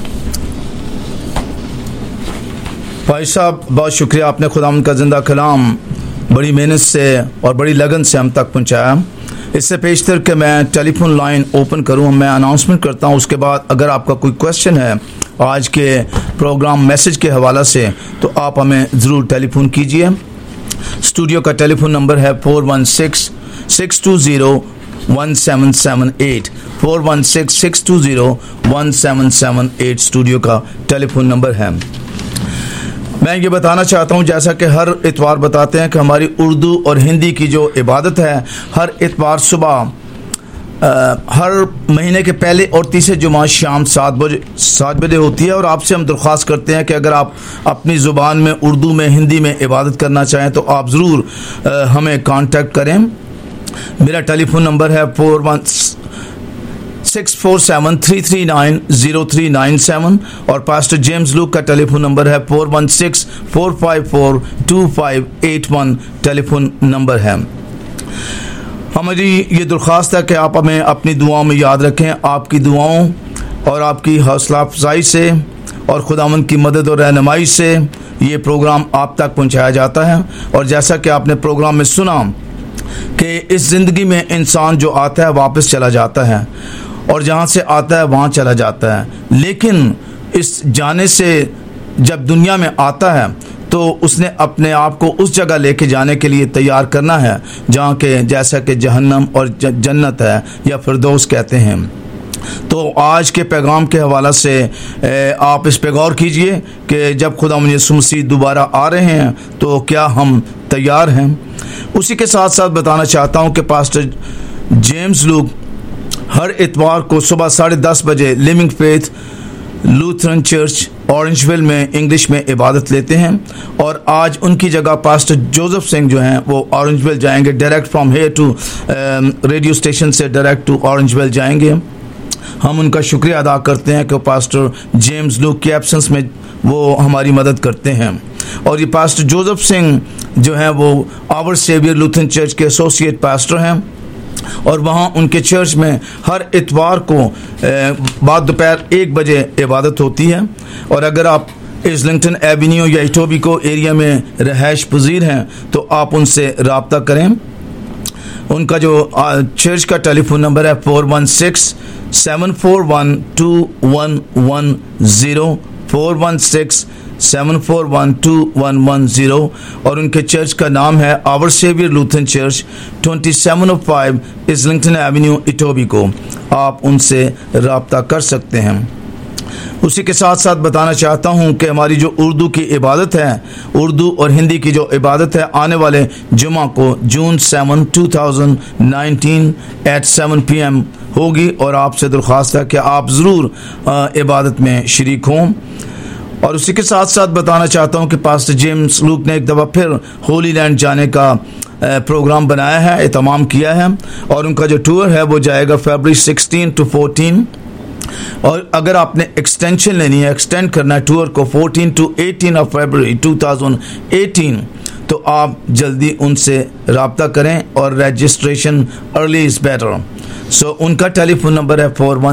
भाई साहब, बहुत शुक्रिया, आपने खुदावंद का जिंदा कलाम बड़ी मेहनत से और बड़ी लगन से हम तक पहुंचाया। इससे पेशतर के मैं टेलीफोन लाइन ओपन करूं, मैं अनाउंसमेंट करता हूं। उसके बाद अगर आपका कोई क्वेश्चन है आज के प्रोग्राम मैसेज के हवाला से, तो आप हमें ज़रूर टेलीफोन कीजिए। स्टूडियो का टेलीफोन नंबर है 416-620-1778 416-620-1778 स्टूडियो का टेलीफोन नंबर है। मैं ये बताना चाहता हूँ, जैसा कि हर इतवार बताते हैं कि हमारी उर्दू और हिंदी की जो इबादत है हर इतवार सुबह हर महीने के पहले और तीसरे जुमा शाम 7 बजे होती है। और आपसे हम दरख्वास्त करते हैं कि अगर आप अपनी ज़ुबान में, उर्दू में, हिंदी में इबादत करना चाहें तो आप ज़रूर हमें कांटेक्ट करें। मेरा टेलीफोन नंबर है 416-447-339-0397 और पास्टर जेम्स लूक का टेलीफोन नंबर है 416-454-2581 टेलीफोन नंबर है। हमारी ये दरख्वास्त है कि आप हमें अपनी दुआओं में याद रखें। आपकी दुआओं और आपकी हौसला अफजाई से और खुदावंद की मदद और रहनुमाई से ये प्रोग्राम आप तक पहुंचाया जाता है। और जैसा कि आपने प्रोग्राम में सुना कि इस ज़िंदगी में इंसान जो आता है वापस चला जाता है और जहाँ से आता है वहाँ चला जाता है, लेकिन इस जाने से जब दुनिया में आता है तो उसने अपने आप को उस जगह लेके जाने के लिए तैयार करना है जहाँ के जैसा कि जहन्नम और जन्नत है या फिरदौस कहते हैं। तो आज के पैगाम के हवाला से आप इस पे गौर कीजिए कि जब खुदावंद यीशु मसीह दोबारा आ रहे हैं तो क्या हम तैयार हैं। उसी के साथ साथ बताना चाहता हूँ कि पास्टर जेम्स लूक हर इतवार को सुबह 10:30 बजे living faith Lutheran church Orangeville में इंग्लिश में इबादत लेते हैं। और आज उनकी जगह पास्टर जोसेफ सिंह जो हैं वो ऑरेंजविल जाएंगे, direct from here to radio station से डायरेक्ट टू ऑरेंजविल जाएंगे। हम उनका शुक्रिया अदा करते हैं कि पास्टर जेम्स लूक की एब्सेंस में वो हमारी मदद करते हैं। और ये पास्टर जोसेफ सिंह जो हैं वो आवर सेवियर लूथरन चर्च के एसोसिएट पास्टर हैं और वहाँ उनके चर्च में हर इतवार को बाद दोपहर 1 बजे इबादत होती है। और अगर आप इस्लिंगटन एवेन्यू या इटोबिको एरिया में रहायश पजीर हैं तो आप उनसे रब्ता करें। उनका जो चर्च का टेलीफोन नंबर है 416-741-2110 416-741-2110 और उनके चर्च का नाम है our saviour Lutheran church 2705 Islington avenue Etobicoke. आप उनसे रब्ता कर सकते हैं। उसी के साथ साथ बताना चाहता हूं कि हमारी जो उर्दू की इबादत है, उर्दू और हिंदी की जो इबादत है, आने वाले जुमा को जून 7, 2019 at 7 PM होगी और आपसे दरख्वास्त है कि आप ज़रूर इबादत में शरीक हों। और उसी के साथ साथ बताना चाहता हूं कि पास्टर जेम्स लूक ने एक दफ़ा फिर होली लैंड जाने का प्रोग्राम बनाया है, एहतमाम किया है और उनका जो टूर है वो जाएगा फरवरी 16 to 14। और अगर आपने एक्सटेंशन लेनी है, एक्सटेंड करना है टूर को 14 to 18 of February 2018 तो आप जल्दी उनसे रब्ता करें और registration early is better. So उनका टेलीफोन नंबर है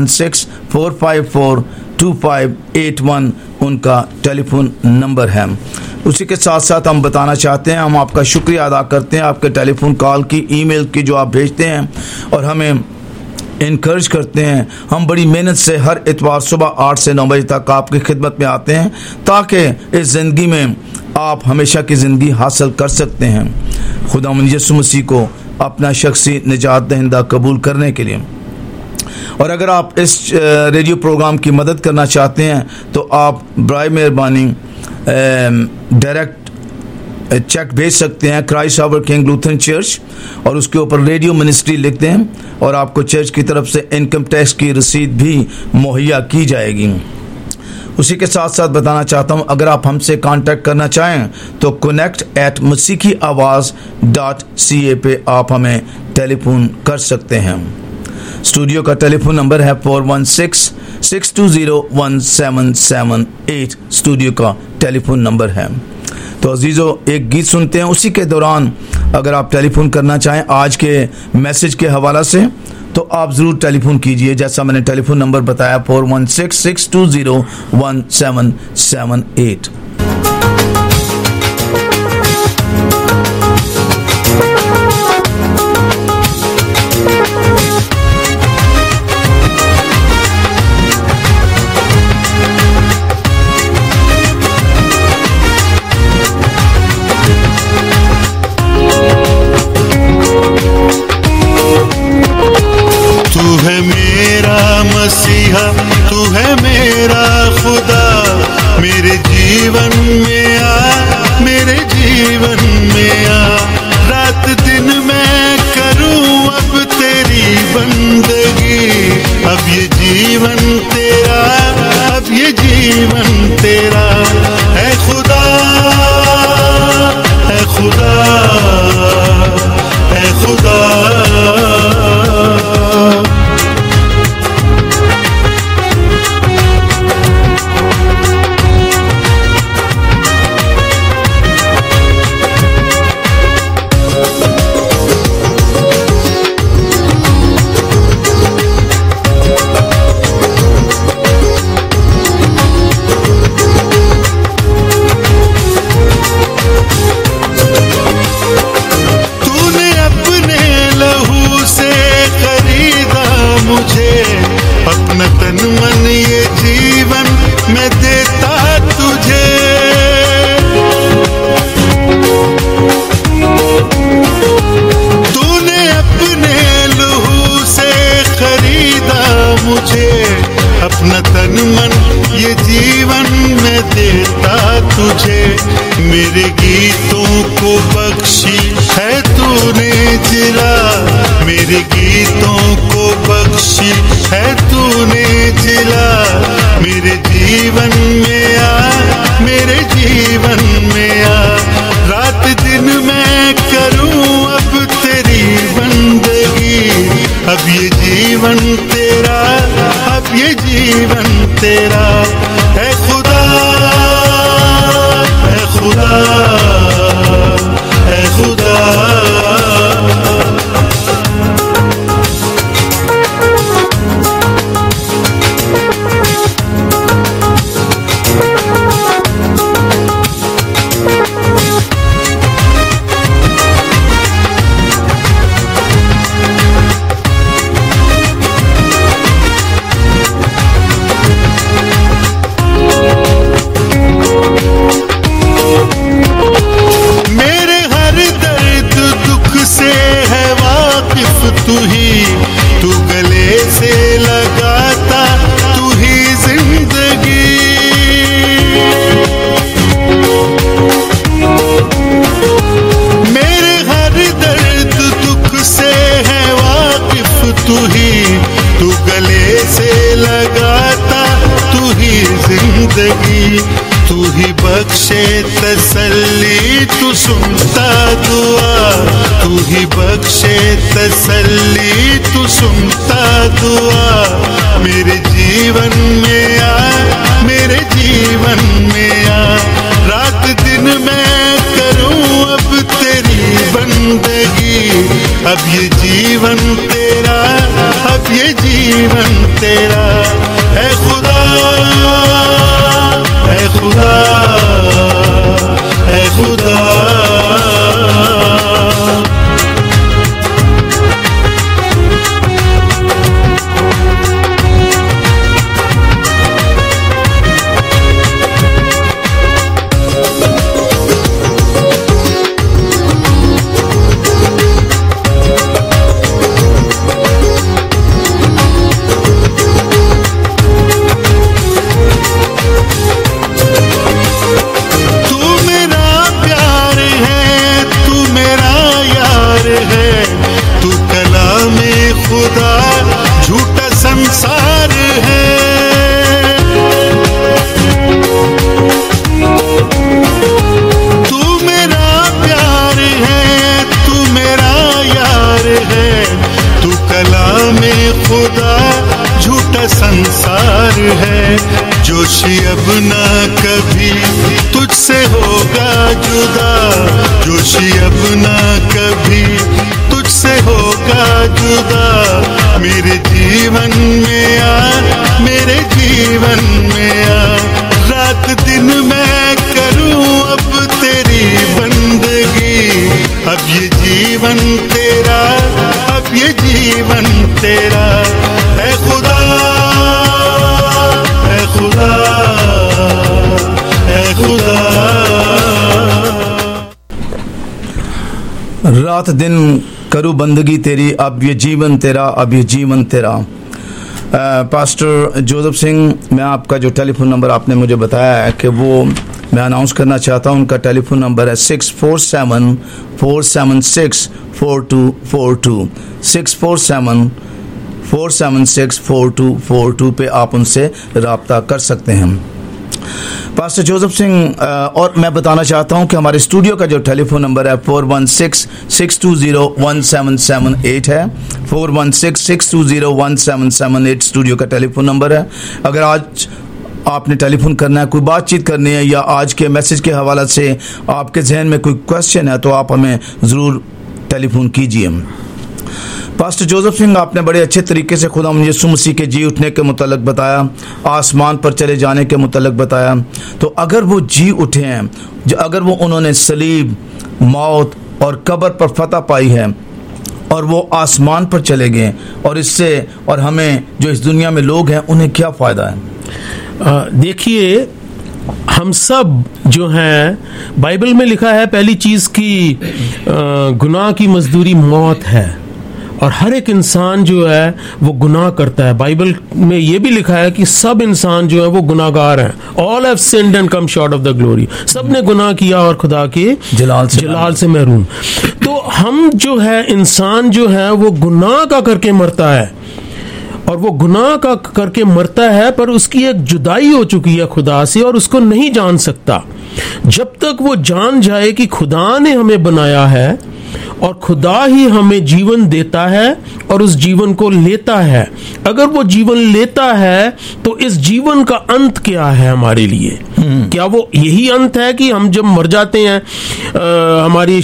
416-454-2581 उनका टेलीफोन नंबर है। उसी के साथ साथ हम बताना चाहते हैं, हम आपका शुक्रिया अदा करते हैं आपके टेलीफोन कॉल की, ईमेल की जो आप भेजते हैं और हमें इनकरेज करते हैं। हम बड़ी मेहनत से हर इतवार सुबह 8 से 9 बजे तक आपकी खिदमत में आते हैं ताकि इस ज़िंदगी में आप हमेशा की ज़िंदगी हासिल कर सकते हैं। खुदावंद यीशु मसीह को अपना शख्सी निजात दहिंदा कबूल करने के लिए। और अगर आप इस रेडियो प्रोग्राम की मदद करना चाहते हैं तो आप बराए मेहरबानी डायरेक्ट चेक भेज सकते हैं Christ our king Lutheran church और उसके ऊपर रेडियो मिनिस्ट्री लिख दें और आपको चर्च की तरफ से इनकम टैक्स की रसीद भी मुहैया की जाएगी। उसी के साथ साथ बताना चाहता हूं, अगर आप हमसे कांटेक्ट करना चाहें तो connect@masikiawaz.ca पे आप हमें टेलीफोन कर सकते हैं। स्टूडियो का टेलीफोन नंबर है 416-620-1778 स्टूडियो का टेलीफोन नंबर है। तो अजीज़ों, एक गीत सुनते हैं। उसी के दौरान अगर आप टेलीफोन करना चाहें आज के मैसेज के हवाला से तो आप ज़रूर टेलीफोन कीजिए, जैसा मैंने टेलीफोन नंबर बताया 416-620-1778। मसीहा तू है मेरा खुदा, मेरे जीवन में आ, मेरे जीवन में आ। रात दिन मैं करूं अब तेरी बंदगी, अब ये जीवन तेरा, अब ये जीवन तेरा है खुदा, है खुदा, है खुदा। अपना तन मन ये जीवन मैं देता तुझे, तूने अपने लहू से खरीदा मुझे, अपना तन मन ये जीवन मैं देता तुझे। मेरे गीतों को बख्शी है तूने जिला, मेरे गीतों को बख्शी है तूने जिला। मेरे जीवन में आ, मेरे जीवन में आ। रात दिन मैं करूं अब तेरी बंदगी, अब ये जीवन तेरा, अब ये जीवन तेरा है खुदा, है खुदा, ऐ खुदा। तू ही, तू गले से लगाता, तू ही जिंदगी। मेरे हर दर्द दुख से है वाकिफ तू ही, तू गले से लगाता, तू ही जिंदगी। तू ही बख्शे तसल्ली, तू सुनता दुआ, तू ही बख्शे तसल्ली, तू सुनता दुआ। मेरे जीवन में आ, मेरे जीवन में आ, रात दिन मैं करूं अब तेरी बंदगी। अब ये जीवन तेरा, अब ये जीवन तेरा। ऐ खुदा, ऐ खुदा, ऐ खुदा। खुदा झूठा संसार है, तू मेरा प्यार है, तू मेरा यार है। तू कलाम खुदा झूठा संसार है। जोशी अब ना कभी तुझसे होगा जुदा, जोशी अब ना कभी तुझसे होगा जुदा। मेरे जीवन में आ, मेरे जीवन में आ, रात दिन मैं करूं अब तेरी बंदगी। अब ये जीवन तेरा, अब ये जीवन तेरा। ऐ खुदा, ऐ खुदा, ऐ खुदा। रात दिन करूँ बंदगी तेरी, अब ये जीवन तेरा, अब ये जीवन तेरा। पास्टर जोसेफ सिंह, मैं आपका जो टेलीफोन नंबर आपने मुझे बताया है कि वो मैं अनाउंस करना चाहता हूँ। उनका टेलीफोन नंबर है 647-476-4242, 647-476-4242 पे आप उनसे रब्ता कर सकते हैं। पास्टर जोसेफ सिंह, और मैं बताना चाहता हूं कि हमारे स्टूडियो का जो टेलीफोन नंबर है 416-620-1778 है। 416-620-1778 स्टूडियो का टेलीफोन नंबर है। अगर आज आपने टेलीफोन करना है, कोई बातचीत करनी है, या आज के मैसेज के हवाले से आपके जहन में कोई क्वेश्चन है, तो आप हमें ज़रूर टेलीफोन कीजिए। पास्टर जोसेफ सिंह, आपने बड़े अच्छे तरीके से खुदा यीशु मसीह के जी उठने के मुतालिक बताया, आसमान पर चले जाने के मुतालिक बताया। तो अगर वो जी उठे हैं, अगर वो उन्होंने सलीब, मौत और कब्र पर फतह पाई है और वो आसमान पर चले गए, और इससे और हमें जो इस दुनिया में लोग हैं उन्हें क्या फ़ायदा है? देखिए, हम सब जो हैं, बाइबल में लिखा है पहली चीज़ की गुनाह की मजदूरी मौत है, और हर एक इंसान जो है वो गुनाह करता है। बाइबल में ये भी लिखा है कि सब इंसान जो है वो गुनाहगार हैं। All have sinned and come short of the glory. सब ने गुनाह किया और खुदा के जलाल से महरूम। तो हम जो है, इंसान जो है वो गुनाह का करके मरता है, और वो गुनाह का करके मरता है, पर उसकी एक जुदाई हो चुकी है खुदा से, और उसको नहीं जान सकता। जब तक वो जान जाए कि खुदा ने हमें बनाया है और खुदा ही हमें जीवन देता है और उस जीवन को लेता है। अगर वो जीवन लेता है तो इस जीवन का अंत क्या है हमारे लिए? क्या वो यही अंत है कि हम जब मर जाते हैं हमारी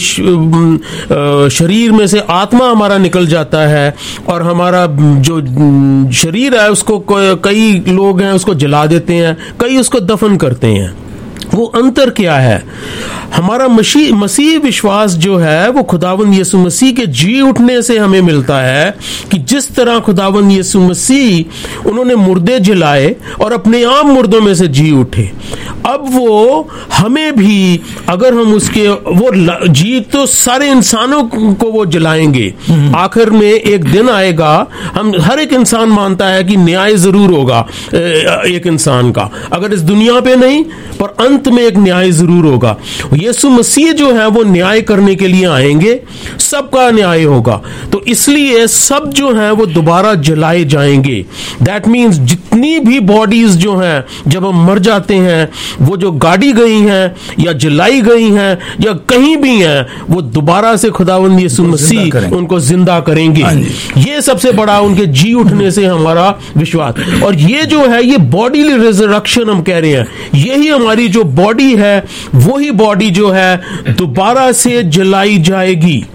शरीर में से आत्मा हमारा निकल जाता है और हमारा जो शरीर है उसको कई लोग हैं उसको जला देते हैं, कई उसको दफन करते हैं। वो अंतर क्या है? हमारा मसीह विश्वास जो है वो खुदावंद यीशु मसीह के जी उठने से हमें मिलता है कि जिस तरह खुदावंद यीशु मसीह उन्होंने मुर्दे जलाए और अपने आप मुर्दों में से जी उठे, अब वो हमें भी अगर हम उसके वो जी तो सारे इंसानों को वो जलाएंगे। आखिर में एक दिन आएगा, हम हर एक इंसान मानता है कि न्याय जरूर होगा एक इंसान का, अगर इस दुनिया पे नहीं पर अंत में एक न्याय जरूर होगा। यीशु मसीह जो है वो न्याय करने के लिए आएंगे, सबका न्याय होगा। तो इसलिए सब जो है वो दोबारा जलाए जाएंगे। दैट मीन्स जितनी भी बॉडीज जो हैं जब हम मर जाते हैं, वो जो गाड़ी गई हैं या जलाई गई हैं या कहीं भी हैं, वो दोबारा से खुदावंद यीशु मसीह उनको जिंदा करेंगे। ये सबसे बड़ा उनके जी उठने से हमारा विश्वास। और ये जो है ये बॉडीली रिजरेक्शन हम कह रहे हैं, यही हमारी जो बॉडी है वही बॉडी जो है दोबारा से जलाई जाएगी,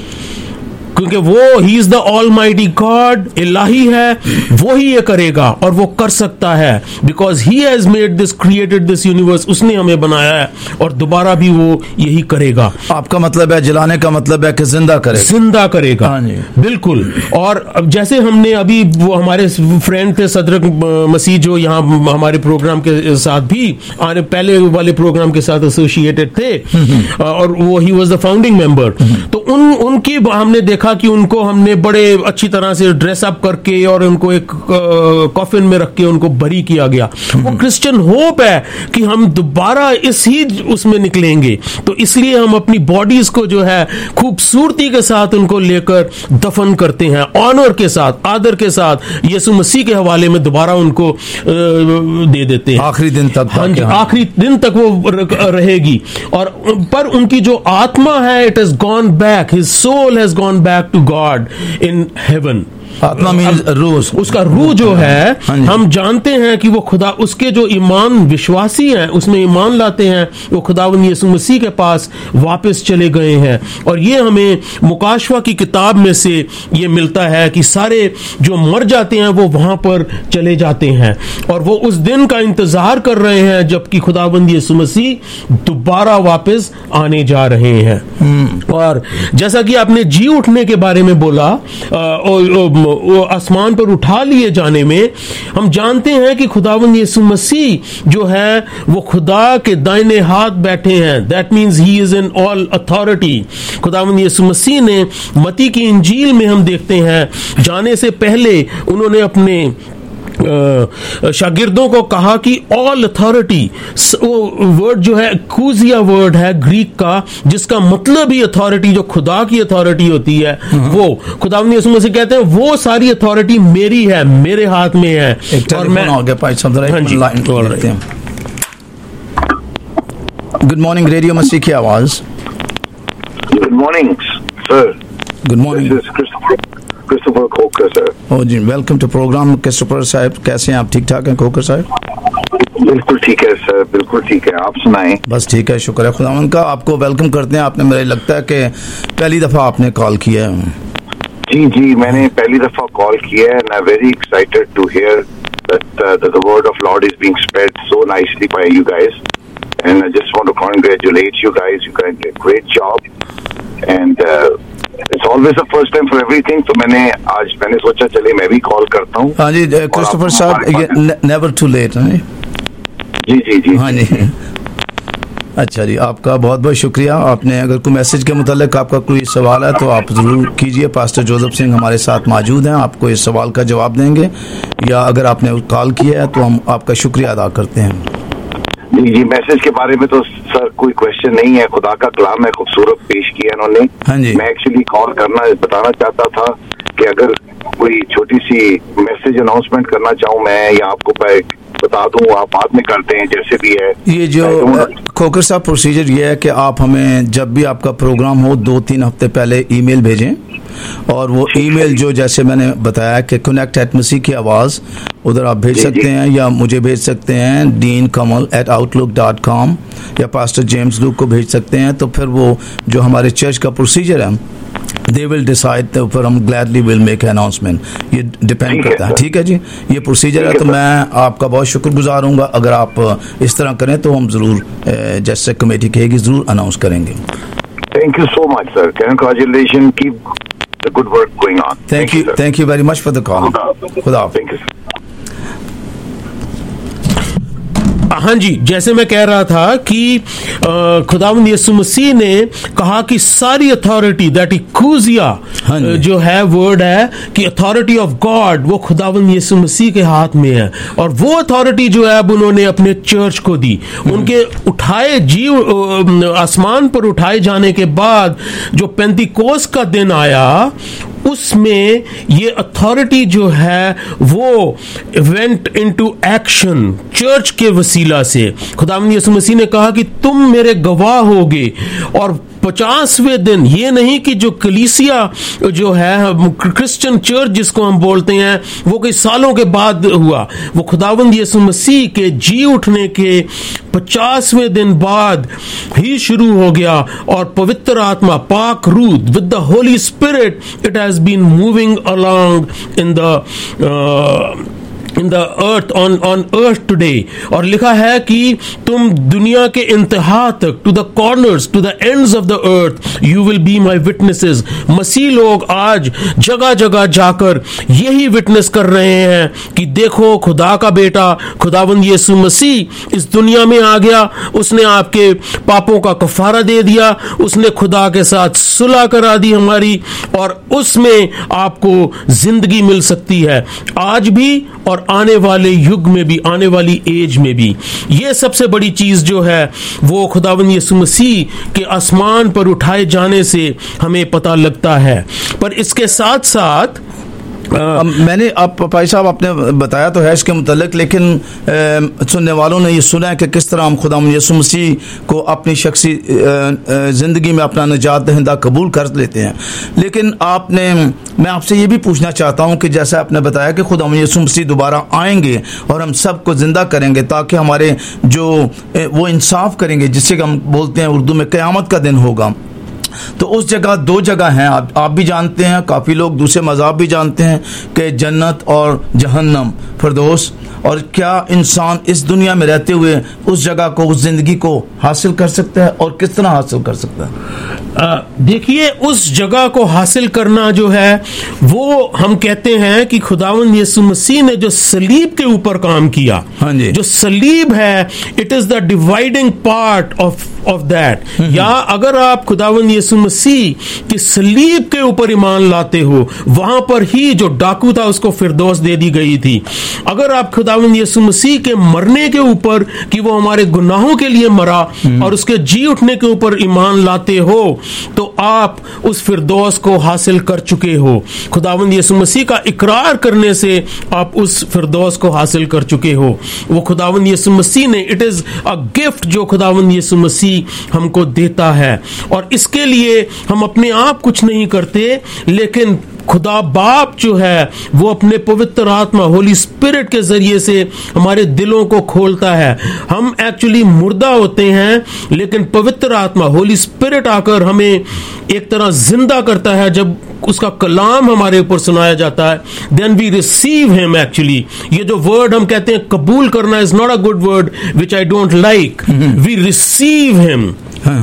क्योंकि वो ही इज द ऑलमाइटी गॉड, इलाही है, वो ही ये करेगा और वो कर सकता है, because he has made this, created this universe, उसने हमें बनाया है और दोबारा भी वो यही करेगा। आपका मतलब है जलाने का मतलब है कि जिंदा करेगा, जिंदा करेगा। बिल्कुल। और जैसे हमने अभी वो हमारे फ्रेंड थे सदरक मसीह जो यहाँ हमारे प्रोग्राम के साथ भी पहले वाले प्रोग्राम के साथ एसोसिएटेड थे और वो he was the founding member, तो उनकी हमने देखा कि उनको हमने बड़े अच्छी तरह से ड्रेस अप करके और उनको एक कॉफिन में रख के उनको बरी किया गया। वो क्रिश्चियन होप है कि हम दोबारा इसी उसमें निकलेंगे, तो इसलिए हम अपनी बॉडीज को जो है खूबसूरती के साथ उनको लेकर दफन करते हैं, ऑनर के साथ, आदर के साथ यीशु मसीह के हवाले में दोबारा उनको दे देते हैं आखिरी दिन तक। हाँ जी, आखिरी दिन तक वो रहेगी। और पर उनकी जो आत्मा है, it has gone back, his soul has gone back to God in heaven। आत्मा मीन्स रूह, उसका रूह जो है हम जानते हैं कि वो खुदा, उसके जो ईमान विश्वासी हैं उसमें ईमान लाते हैं, वो खुदावंद यीशु मसीह के पास वापस चले गए हैं। और ये हमें मुकाशवा की किताब में से ये मिलता है कि सारे जो मर जाते हैं वो वहां पर चले जाते हैं और वो उस दिन का इंतजार कर रहे हैं जबकि खुदावंद यीशु मसीह दोबारा वापस आने जा रहे हैं। और जैसा कि आपने जी उठने के बारे में बोला, वो आसमान पर उठा लिए जाने में, हम जानते हैं कि खुदावंद यीशु मसीह जो है वो खुदा के दाहिने हाथ बैठे हैं। That means he is in all authority. खुदावंद यीशु मसीह ने मत्ती की इंजील में हम देखते हैं, जाने से पहले उन्होंने अपने शागिर्दों को कहा कि ऑल अथॉरिटी, वो वर्ड जो है कूजिया वर्ड है ग्रीक का, जिसका मतलब ही अथॉरिटी, जो खुदा की अथॉरिटी होती है, वो खुदावंद यीशु मसीह कहते हैं वो सारी अथॉरिटी मेरी है, मेरे हाथ में है। और मैं गुड मॉर्निंग रेडियो मसीह की आवाज। Good morning sir. Good morning Christopher Khokhar sir. ओ जी, वेलकम टू प्रोग्राम क्रिस्टोफर साहब। कैसे हैं आप? ठीक ठाक हैं खोकर साहब? बिल्कुल ठीक है सर, बिल्कुल ठीक है। आप सुनाएं? बस ठीक है, शुक्र है खुदावंद का। आपको वेलकम करते हैं। आपने, मुझे लगता है कि पहली दफा आपने कॉल किया है। जी, मैंने पहली दफा कॉल किया है and I am very excited to hear that the word of Lord is being spread so nicely by you guys and I just want to congratulate you guys. You guys did a great job and It's always the first time for everything, तो मैंने सोचा चले मैं भी call करता हूँ। हाँ जी Christopher साहब, ये नेवर टू लेट है। जी हाँ जी। अच्छा जी, आपका बहुत बहुत शुक्रिया। आपने अगर कोई मैसेज के मुतालिक आपका कोई सवाल है तो आप जरूर कीजिए। पास्टर जोसेफ सिंह हमारे साथ मौजूद हैं, आपको इस सवाल का जवाब देंगे, या अगर आपने कॉल किया है तो हम आपका शुक्रिया अदा करते हैं। जी, मैसेज के बारे में तो सर कोई क्वेश्चन नहीं है, खुदा का कलाम है, खूबसूरत पेश किया इन्होंने। हाँ जी। मैं एक्चुअली कॉल बताना चाहता था कि अगर कोई छोटी सी मैसेज अनाउंसमेंट करना चाहूँ मैं, या आपको बता दूं, आप बाद में करते हैं, जैसे भी है। ये जो खोकर साहब प्रोसीजर ये है कि आप हमें जब भी आपका प्रोग्राम हो 2-3 हफ्ते पहले ईमेल भेजें, और वो ईमेल जो जैसे मैंने बताया कि connect@मसीह की आवाज़, उधर आप भेज सकते हैं, या मुझे भेज सकते हैं deankamal@outlook.com, या पास्टर जेम्स लूक को भेज सकते हैं। तो फिर वो जो हमारे चर्च का प्रोसीजर है, दे विल डिसाइड, तो फिर हम ग्लैडली विल मेक अनाउंसमेंट। ये डिपेंड करता है। ठीक है जी, ये प्रोसीजर है। तो मैं आपका बहुत शुक्रगुजार हूँगा, अगर आप इस तरह करें तो हम ज़रूर जैसे कमेटी कहेगी ज़रूर अनाउंस करेंगे। Thank you so much, sir. Congratulations. Keep the good work going on. Thank you. Thank you very much for the call. खुदा। Thank you, sir. हाँ जी, जैसे मैं कह रहा था कि खुदावंद यीशु मसीह ने कहा कि सारी अथॉरिटी, दैट इक्कूजिया जो है वर्ड है कि अथॉरिटी ऑफ गॉड, वो खुदावंद यीशु मसीह के हाथ में है। और वो अथॉरिटी जो है अब उन्होंने अपने चर्च को दी। उनके उठाए जीव आसमान पर उठाए जाने के बाद जो पेंतिकोस्त का दिन आया, उसमें ये अथॉरिटी जो है वो वेंट इनटू एक्शन चर्च के वसीला से। खुदावंद यीशु मसीह ने कहा कि तुम मेरे गवाह होगे, और 50वें दिन, ये नहीं कि जो कलीसिया जो है क्रिश्चियन चर्च जिसको हम बोलते हैं वो कई सालों के बाद हुआ, वो खुदावंद यीशु मसीह के जी उठने के 50वें दिन बाद ही शुरू हो गया। और पवित्र आत्मा, पाक रूह, with the Holy Spirit, it has been moving along in the earth, on earth today. और लिखा है कि तुम दुनिया के इंतहा तक, to the corners, to the ends of the earth, you will be my witnesses. मसीह लोग आज जगह जगह जाकर यही विटनेस कर रहे हैं कि देखो, खुदा का बेटा खुदावंद यीशु मसीह इस दुनिया में आ गया, उसने आपके पापों का कफारा दे दिया, उसने खुदा के साथ सुलह करा दी हमारी, और उसमें आपको जिंदगी मिल सकती है आज भी और आने वाले युग में भी, आने वाली एज में भी। ये सबसे बड़ी चीज जो है वो खुदावंद यीशु मसीह के आसमान पर उठाए जाने से हमें पता लगता है। पर इसके साथ साथ मैंने आप भाई साहब आपने बताया तो है इसके मुतल्लिक, लेकिन सुनने वालों ने ये सुना है कि किस तरह हम खुदावंद यीशु मसीह को अपनी शख्सी ज़िंदगी में अपना निजात दहिंदा कबूल कर लेते हैं। लेकिन मैं आपसे ये भी पूछना चाहता हूँ कि जैसे आपने बताया कि खुदावंद यीशु मसीह दोबारा आएंगे और हम सबको ज़िंदा करेंगे, ताकि हमारे जो वो इंसाफ करेंगे, जिससे हम बोलते हैं उर्दू में क़यामत का दिन होगा। तो उस जगह 2 जगह हैं, आप भी जानते हैं, काफ़ी लोग दूसरे मज़हब भी जानते हैं कि जन्नत और जहन्नम, फिरदौस। और क्या इंसान इस दुनिया में रहते हुए उस जगह को, उस जिंदगी को हासिल कर सकता है, और किस तरह हासिल कर सकता है? देखिए, उस जगह को हासिल करना जो है वो हम कहते हैं कि खुदावंद यीशु मसीह ने जो सलीब के ऊपर काम किया, हाँ जी, जो सलीब है, it is the dividing part of that. या अगर आप खुदावंद यीशु मसीह की सलीब के ऊपर ईमान लाते हो, वहां पर ही जो डाकू था उसको फिरदौस दे दी गई थी। अगर आप खुदावंद यीशु मसीह के मरने के ऊपर कि वो हमारे गुनाहों के लिए मरा और उसके जी उठने के ऊपर ईमान लाते हो, तो आप उस फिरदौस को हासिल कर चुके हो। खुदावंद यीशु मसीह का इकरार करने से आप उस फिरदौस को हासिल कर चुके हो। वो खुदावंद यीशु मसीह ने, इट इज अ गिफ्ट जो खुदावंद यीशु मसीह हमको देता है, और इसके लिए हम अपने आप कुछ नहीं करते, लेकिन खुदा बाप जो है वो अपने पवित्र आत्मा, होली स्पिरिट के जरिए से हमारे दिलों को खोलता है। हम एक्चुअली मुर्दा होते हैं, लेकिन पवित्र आत्मा, होली स्पिरिट आकर हमें एक तरह जिंदा करता है। जब उसका कलाम हमारे ऊपर सुनाया जाता है, then we receive him. Actually ये जो वर्ड हम कहते हैं कबूल करना, is not a good word which I don't like. We receive him.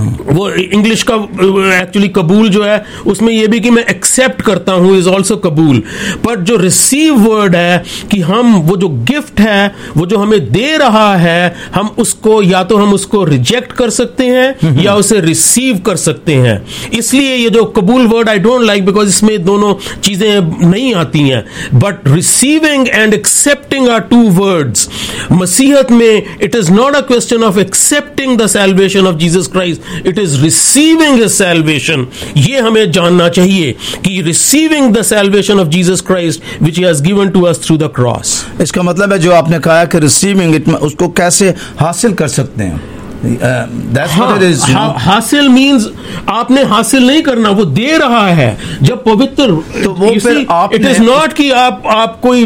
वो इंग्लिश का एक्चुअली कबूल जो है उसमें ये भी कि मैं एक्सेप्ट करता हूं इज ऑल्सो कबूल, पर जो रिसीव वर्ड है कि हम वो जो गिफ्ट है, वो जो हमें दे रहा है, हम उसको या तो हम उसको रिजेक्ट कर सकते हैं या उसे रिसीव कर सकते हैं। इसलिए ये जो कबूल word I don't like, because इसमें दोनों चीजें नहीं आती हैं। But receiving and accepting are 2 words. मसीहत में it is not a question of accepting the salvation of Jesus Christ Christ, it is receiving his salvation. ये हमें जानना चाहिए कि receiving the salvation of Jesus Christ which he has given to us through the cross. इसका मतलब है जो आपने कहा कि रिसीविंग इट, उसको कैसे हासिल कर सकते हैं? That's what it is, you know? हासिल मीन्स आपने हासिल नहीं करना, वो दे रहा है जब पवित्र, तो वो फिर इट इज नॉट कि आप कोई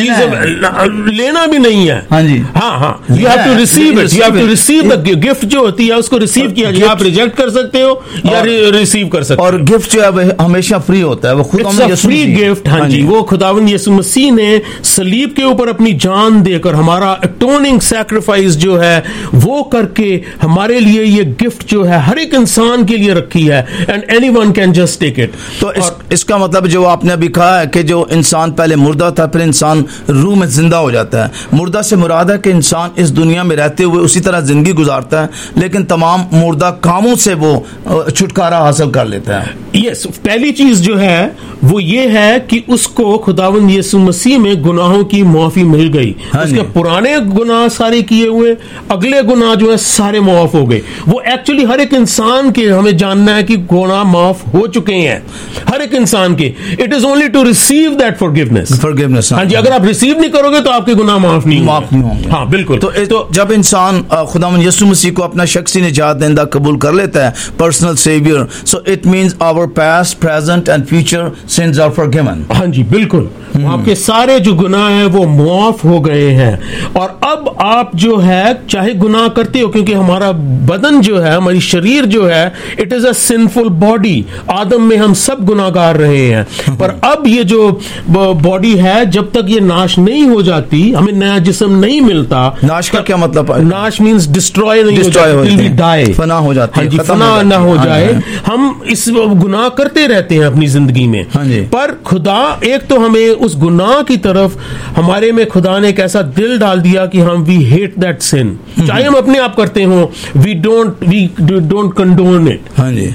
चीज लेना भी नहीं है. हाँ जी, हाँ, you have to receive it, you have to receive the gift जो होती है उसको रिसीव किया जाए. आप रिजेक्ट कर सकते हो या रिसीव कर सकते हो. और गिफ्ट जो है हमेशा फ्री होता है, वो खुदावंद यीशु फ्री गिफ्ट. हाँ जी, वो खुदावंद यीशु मसीह ने सलीब के ऊपर अपनी जान देकर हमारा अटोनिंग सैक्रिफाइस जो है वो करके हमारे लिए ये गिफ्ट जो है हर एक इंसान के लिए रखी है. And anyone can just take it. तो इसका मतलब जो आपने अभी कहा है कि जो इंसान पहले मुर्दा था, फिर इंसान रूह में जिंदा हो जाता है. मुर्दा से मुराद है कि इंसान इस दुनिया में रहते हुए उसी तरह जिंदगी गुजारता है, लेकिन तमाम मुर्दा कामों से वो छुटकारा हासिल कर लेता है. यस, पहली चीज जो है वो ये है कि उसको खुदावंद यीशु मसीह में गुनाहों की माफी मिल गई. उसके पुराने गुनाह सारे किए हुए, अगले गुनाह जो है सारे माफ हो गए. वो एक्चुअली हर एक इंसान के हमें जानना है कि गुनाह माफ हो चुके हैं हर एक इंसान के. It is only to receive that forgiveness. हाँ जी, अगर आप रिसीव नहीं करोगे तो आपके गुनाह माफ नहीं होंगे. हाँ बिल्कुल. तो जब इंसान खुदावंद यीशु मसीह को अपना शख्सी निजात देंदा कबूल कर लेता है, personal saviour, so it means our past, present and future sins are forgiven. हाँ जी बिल्कुल. आपके सारे जो गुनाह हैं वो माफ हो गए हैं. और अब आप जो है चाहे गुनाह करते हो, क्योंकि हमारा बदन जो है, हमारी शरीर जो है, it is a sinful body. आदम में हम सब गुनाहगार रहे हैं. पर अब ये जो बॉडी है, जब तक ये नाश नहीं हो जाती, हमें नया जिस्म नहीं मिलता. नाश का क्या मतलब है? नाश मींस डिस्ट्रॉय नहीं हो जाती, डाई, फना हो जाती है, फना ना हो जाए. हम इस गुनाह करते रहते हैं अपनी जिंदगी में. पर खुदा एक तो हमें उस गुनाह की तरफ, हमारे में खुदा ने एक ऐसा दिल डाल दिया कि हम वी हेट दैट सिन. चाहे हम अपने आप करते हो, we don't condone it,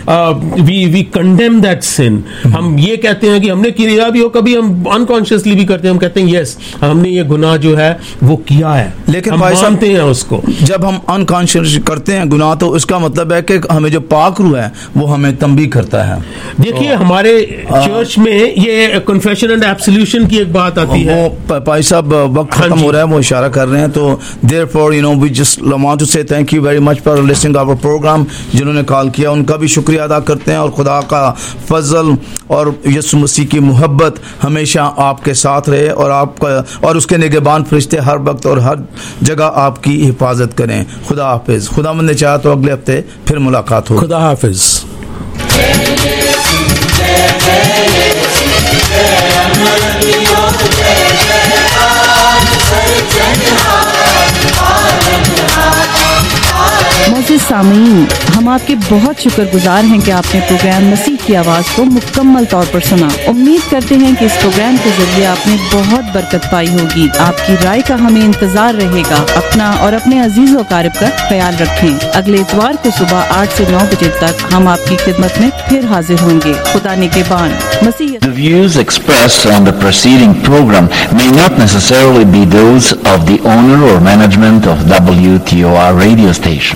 we condemn that sin. हम ये कहते हैं कि हमने किया भी हो, कभी हम अनकॉन्शियसली भी करते हैं. हम कहते हैं यस, हमने ये गुनाह जो है वो किया है, लेकिन हम मानते हैं उसको. जब हम अनकॉन्शियस करते हैं गुनाह, तो इसका मतलब है कि हमें जो पाक रूह है वो हमें तंबीह करता है. देखिए हमारे चर्च में ये कन्फेशन एंड एब्सोल्यूशन की एक बात आती है. वो भाई साहब वक्त खत्म हो रहा है, वो इशारा कर रहे हैं. तो therefore we just want to say thank you very much for listening our programme. जिन्होंने कॉल किया उनका भी शुक्रिया अदा करते हैं. और खुदा का फजल और यीशु मसीह की मोहब्बत हमेशा आपके साथ रहे, और आपका और उसके निगहबान फरिश्ते हर वक्त और हर जगह आपकी हिफाजत करें. खुदा हाफिज. खुदावंद ने चाहा तो अगले हफ्ते फिर मुलाकात हो. खुदा हाफिज. मोअज़्ज़िज़ सामीन, हम आपके बहुत शुक्रगुजार हैं कि आपने प्रोग्राम मसीह की आवाज़ को मुकम्मल तौर पर सुना. उम्मीद करते हैं कि इस प्रोग्राम के जरिए आपने बहुत बरकत पाई होगी. आपकी राय का हमें इंतजार रहेगा. अपना और अपने अजीज व क़रीब का ख्याल रखें. अगले इतवार को सुबह 8 से 9 बजे तक हम आपकी खिदमत में फिर हाजिर होंगे. खुदा निगहबान. मसीह. The views expressed on the preceding program may not necessarily be those of the owner or management of WTOR radio station.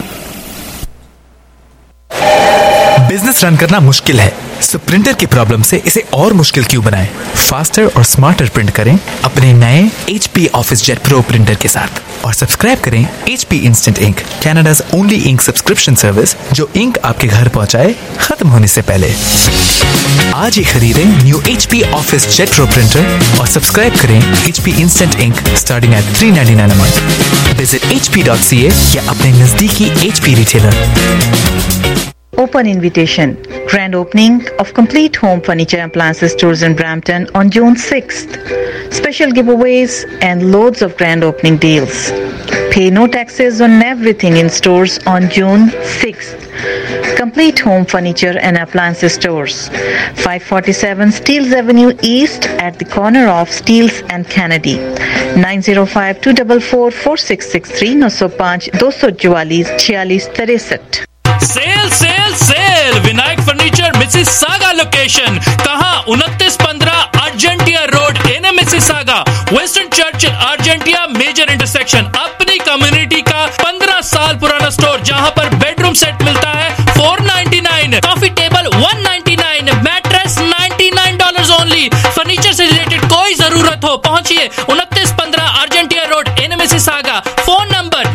Business run करना मुश्किल है, सो प्रिंटर की प्रॉब्लम से इसे और मुश्किल क्यों बनाएं? फास्टर और स्मार्टर प्रिंट करें अपने नए HP ऑफिसजेट प्रो प्रिंटर के साथ और सब्सक्राइब करें HP instant ink, Canada's only ink subscription service जो इंक आपके घर पहुंचाए खत्म होने से पहले. आज ही खरीदें new HP OfficeJet pro printer और सब्सक्राइब करें HP instant ink starting at $3.99 a month. Visit hp.ca या अपने नजदीकी HP retailer. Open invitation. Grand opening of Complete Home Furniture and Appliances stores in Brampton on June 6th. Special giveaways and loads of grand opening deals. Pay no taxes on everything in stores on June 6th. Complete Home Furniture and Appliances stores. 547 Steeles Avenue East at the corner of Steeles and Kennedy. 905-244-4663 905-244-4663. Sale sale sale Vinayak furniture Mississauga location. कहां? 2915 Argentia road, एनए Mississauga, Winston Churchill Argentia major intersection. अपनी community का 15 साल पुराना store जहां पर bedroom set मिलता है, पहुंचिए 2915 Argentia road in Mississauga. Phone number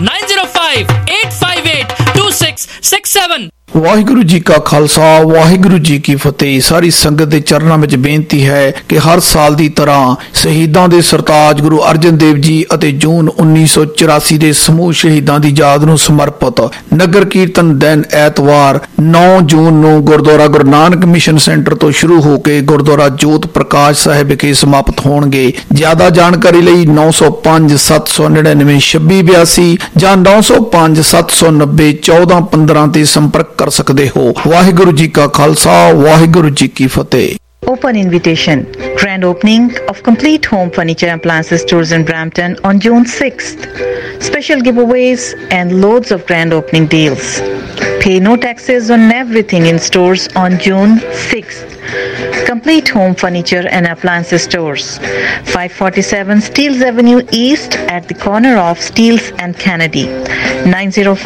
9058582667। Waheguru ji ਕਾ ਖਾਲਸਾ ਵਾਹਿਗੁਰੂ ਜੀ ਕੀ ਫਤਿਹ। ਸਾਰੀ ਸੰਗਤ ਦੇ ਚਰਨਾਂ ਵਿੱਚ ਬੇਨਤੀ ਹੈ ਕਿ ਹਰ ਸਾਲ ਦੀ ਤਰ੍ਹਾਂ ਸ਼ਹੀਦਾਂ ਦੇ ਸਰਤਾਜ ਗੁਰੂ ਅਰਜਨ ਦੇਵ ਜੀ ਅਤੇ ਜੂਨ 1984 ਦੇ ਸਮੂਹ ਸ਼ਹੀਦਾਂ ਦੀ ਯਾਦ ਨੂੰ ਸਮਰਪਿਤ ਨਗਰ ਕੀਰਤਨ ਦਿਨ ਐਤਵਾਰ 9 ਜੂਨ ਨੂੰ ਗੁਰਦੁਆਰਾ ਗੁਰੂ ਨਾਨਕ ਮਿਸ਼ਨ ਸੈਂਟਰ ਤੋਂ ਸ਼ੁਰੂ ਹੋ ਕੇ ਗੁਰਦੁਆਰਾ ਜੋਤ ਪ੍ਰਕਾਸ਼ ਸਾਹਿਬ ਵਿਖੇ ਸਮਾਪਤ ਹੋਣਗੇ। ਜ਼ਿਆਦਾ ਜਾਣਕਾਰੀ ਲਈ 905 799 2682 ਜਾਂ 905 790 1415 ਤੇ ਸੰਪਰਕ कर सकते हो। वाहिगुरु जी का खालसा वाहिगुरु जी की फतेह। Open invitation. Grand opening of complete home furniture and appliances stores in Brampton on June 6th. Special giveaways and loads of grand opening deals. Pay no taxes on everything in stores on June 6th. Complete home furniture and appliances stores. 547 Steeles Avenue East at the corner of Steeles and Kennedy. 905